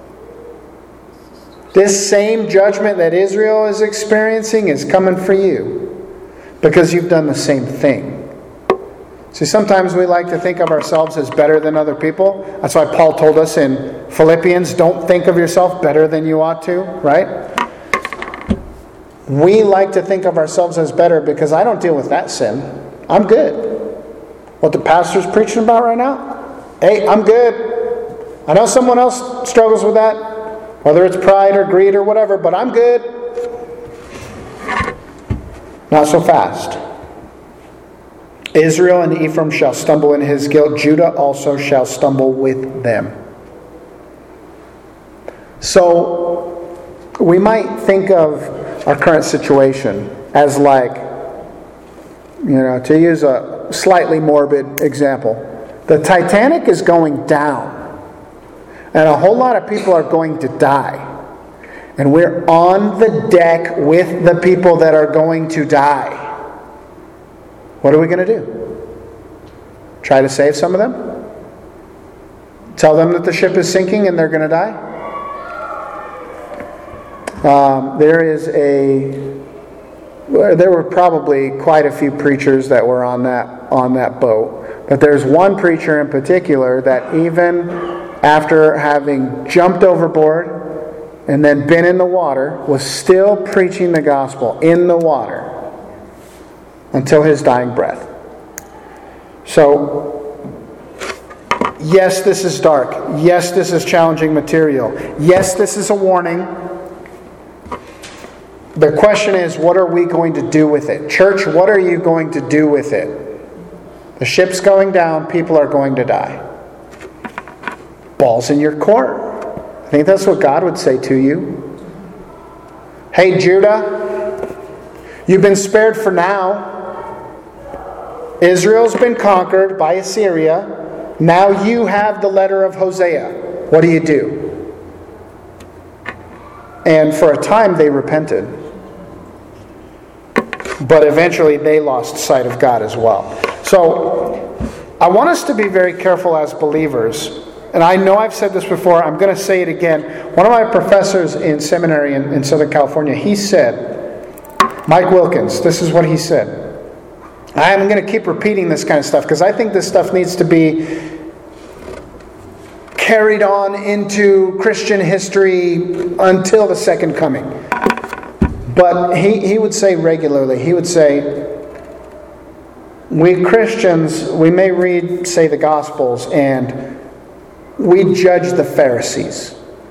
This same judgment that Israel is experiencing is coming for you. Because you've done the same thing. See, sometimes we like to think of ourselves as better than other people. That's why Paul told us in Philippians, don't think of yourself better than you ought to, right? We like to think of ourselves as better because I don't deal with that sin. I'm good. What the pastor's preaching about right now? Hey, I'm good. I know someone else struggles with that, whether it's pride or greed or whatever, but I'm good. Not so fast. Israel and Ephraim shall stumble in his guilt. Judah also shall stumble with them. So, we might think of our current situation as like, you know, to use a slightly morbid example, the Titanic is going down. And a whole lot of people are going to die. And we're on the deck with the people that are going to die. What are we going to do? Try to save some of them? Tell them that the ship is sinking and they're going to die? Um, there is a... There were probably quite a few preachers that were on that on that boat. But there's one preacher in particular that even after having jumped overboard and then been in the water, was still preaching the gospel in the water until his dying breath. So, yes, this is dark. Yes, this is challenging material. Yes, this is a warning. The question is, what are we going to do with it? Church, what are you going to do with it? The ship's going down, people are going to die. Ball's in your court. I think that's what God would say to you. Hey, Judah, you've been spared for now. Israel's been conquered by Assyria. Now you have the letter of Hosea. What do you do? And for a time they repented. But eventually they lost sight of God as well. So I want us to be very careful as believers. And I know I've said this before. I'm going to say it again. One of my professors in seminary in, in Southern California, he said, Mike Wilkins, this is what he said. I'm going to keep repeating this kind of stuff because I think this stuff needs to be carried on into Christian history until the second coming. But he, he would say regularly, he would say, we Christians, we may read, say, the Gospels, and we judge the Pharisees.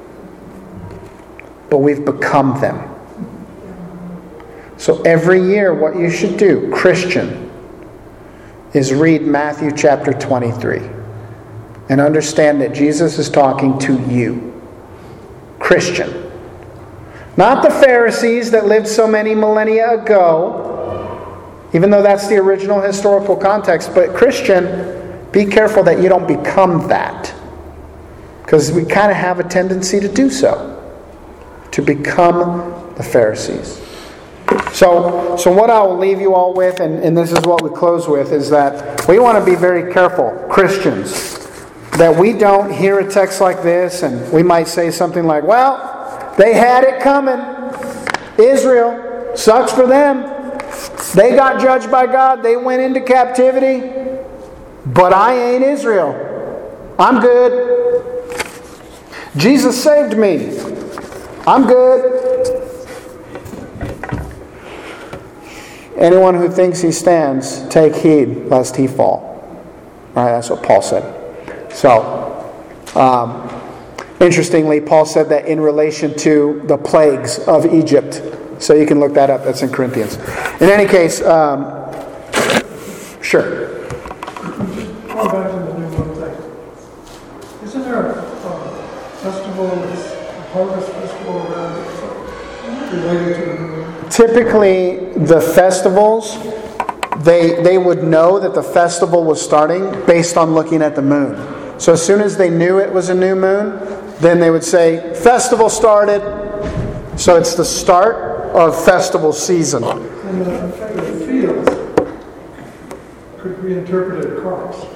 But we've become them. So every year what you should do, Christian, is read Matthew chapter twenty-three. And understand that Jesus is talking to you. Christian. Not the Pharisees that lived so many millennia ago, even though that's the original historical context. But Christian, be careful that you don't become that. Because we kind of have a tendency to do so. To become the Pharisees. So, so what I will leave you all with, and, and this is what we close with, is that we want to be very careful, Christians, that we don't hear a text like this and we might say something like, well, they had it coming. Israel, sucks for them. They got judged by God. They went into captivity. But I ain't Israel. I'm good. Jesus saved me. I'm good. Anyone who thinks he stands, take heed lest he fall. All right, that's what Paul said. So, um, interestingly, Paul said that in relation to the plagues of Egypt. So you can look that up. That's in Corinthians. In any case, um, sure. Going back to the New Moon thing. Isn't there a uh, festival, a harvest festival around it related to the New Moon? Typically, the festivals, they they would know that the festival was starting based on looking at the moon. So as soon as they knew it was a new moon, then they would say, festival started. So it's the start of festival season. And the, the fields could be interpreted crops.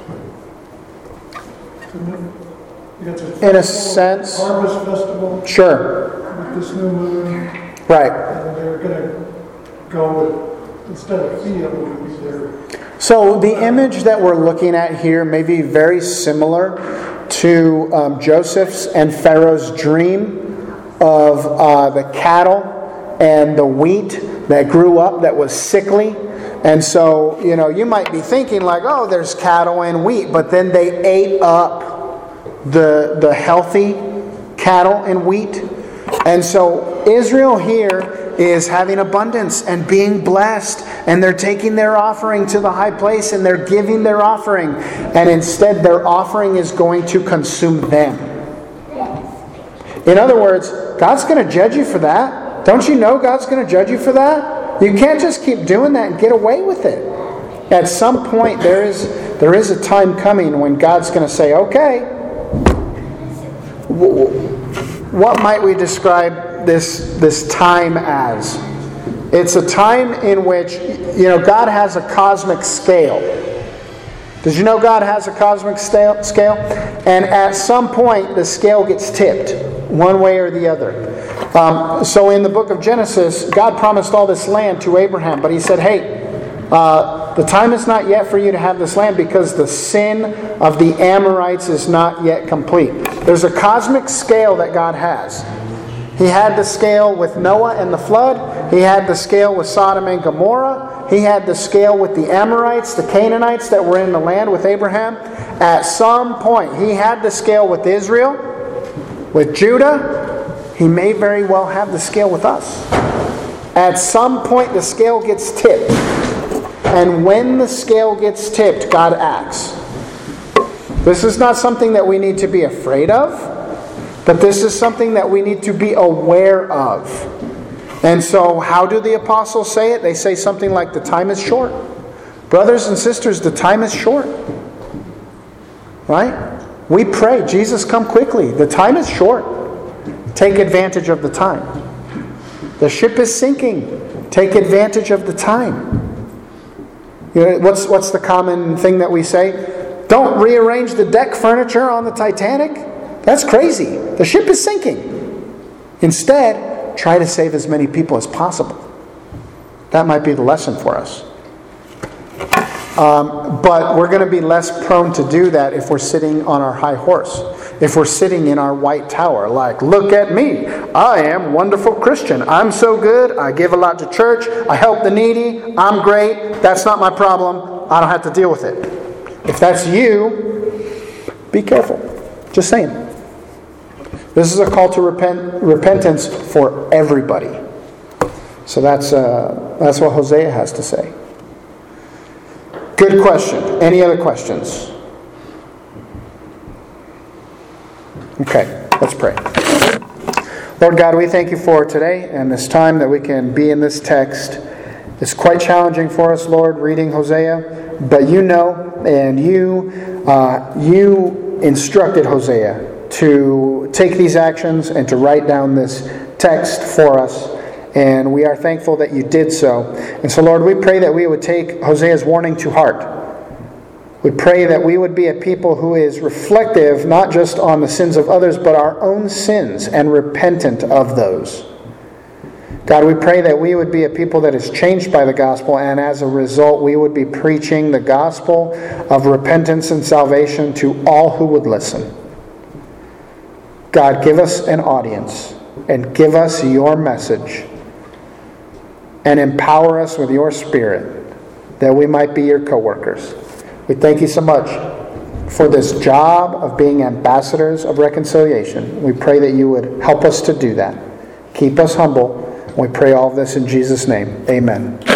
You got the In a sense. Harvest festival. Sure. With this new moon. Right. And they're going to go with, instead of field, it would be their... So the image that we're looking at here may be very similar to um, Joseph's and Pharaoh's dream of uh, the cattle and the wheat that grew up that was sickly. And so, you know, you might be thinking like, oh, there's cattle and wheat, but then they ate up the, the healthy cattle and wheat. And so Israel here is having abundance and being blessed, and they're taking their offering to the high place and they're giving their offering, and instead their offering is going to consume them. In other words, God's going to judge you for that. Don't you know God's going to judge you for that? You can't just keep doing that and get away with it. At some point there is there is a time coming when God's going to say, okay, what might we describe this this time as? It's a time in which, you know, God has a cosmic scale. Did you know God has a cosmic scale? And at some point, the scale gets tipped, one way or the other. Um, so in the book of Genesis, God promised all this land to Abraham, but He said, hey, uh, the time is not yet for you to have this land because the sin of the Amorites is not yet complete. There's a cosmic scale that God has. He had the scale with Noah and the flood. He had the scale with Sodom and Gomorrah. He had the scale with the Amorites, the Canaanites that were in the land with Abraham. At some point, He had the scale with Israel, with Judah. He may very well have the scale with us. At some point, the scale gets tipped. And when the scale gets tipped, God acts. This is not something that we need to be afraid of, but this is something that we need to be aware of. And so, how do the apostles say it? They say something like, the time is short. Brothers and sisters, the time is short. Right? We pray, Jesus, come quickly. The time is short. Take advantage of the time. The ship is sinking. Take advantage of the time. You know, what's, what's the common thing that we say? Don't rearrange the deck furniture on the Titanic. That's crazy. The ship is sinking. Instead, try to save as many people as possible. That might be the lesson for us. Um, but we're going to be less prone to do that if we're sitting on our high horse. If we're sitting in our white tower, like, look at me. I am a wonderful Christian. I'm so good. I give a lot to church. I help the needy. I'm great. That's not my problem. I don't have to deal with it. If that's you, be careful. Just saying. This is a call to repent, repentance for everybody. So that's uh, that's what Hosea has to say. Good question. Any other questions? Okay, let's pray. Lord God, we thank You for today and this time that we can be in this text. It's quite challenging for us, Lord, reading Hosea, but You know, and You uh, You instructed Hosea to take these actions and to write down this text for us. And we are thankful that You did so. And so, Lord, we pray that we would take Hosea's warning to heart. We pray that we would be a people who is reflective not just on the sins of others, but our own sins and repentant of those. God, we pray that we would be a people that is changed by the gospel, and as a result, we would be preaching the gospel of repentance and salvation to all who would listen. God, give us an audience and give us Your message and empower us with Your Spirit that we might be Your co-workers. We thank You so much for this job of being ambassadors of reconciliation. We pray that You would help us to do that. Keep us humble. We pray all of this in Jesus' name. Amen.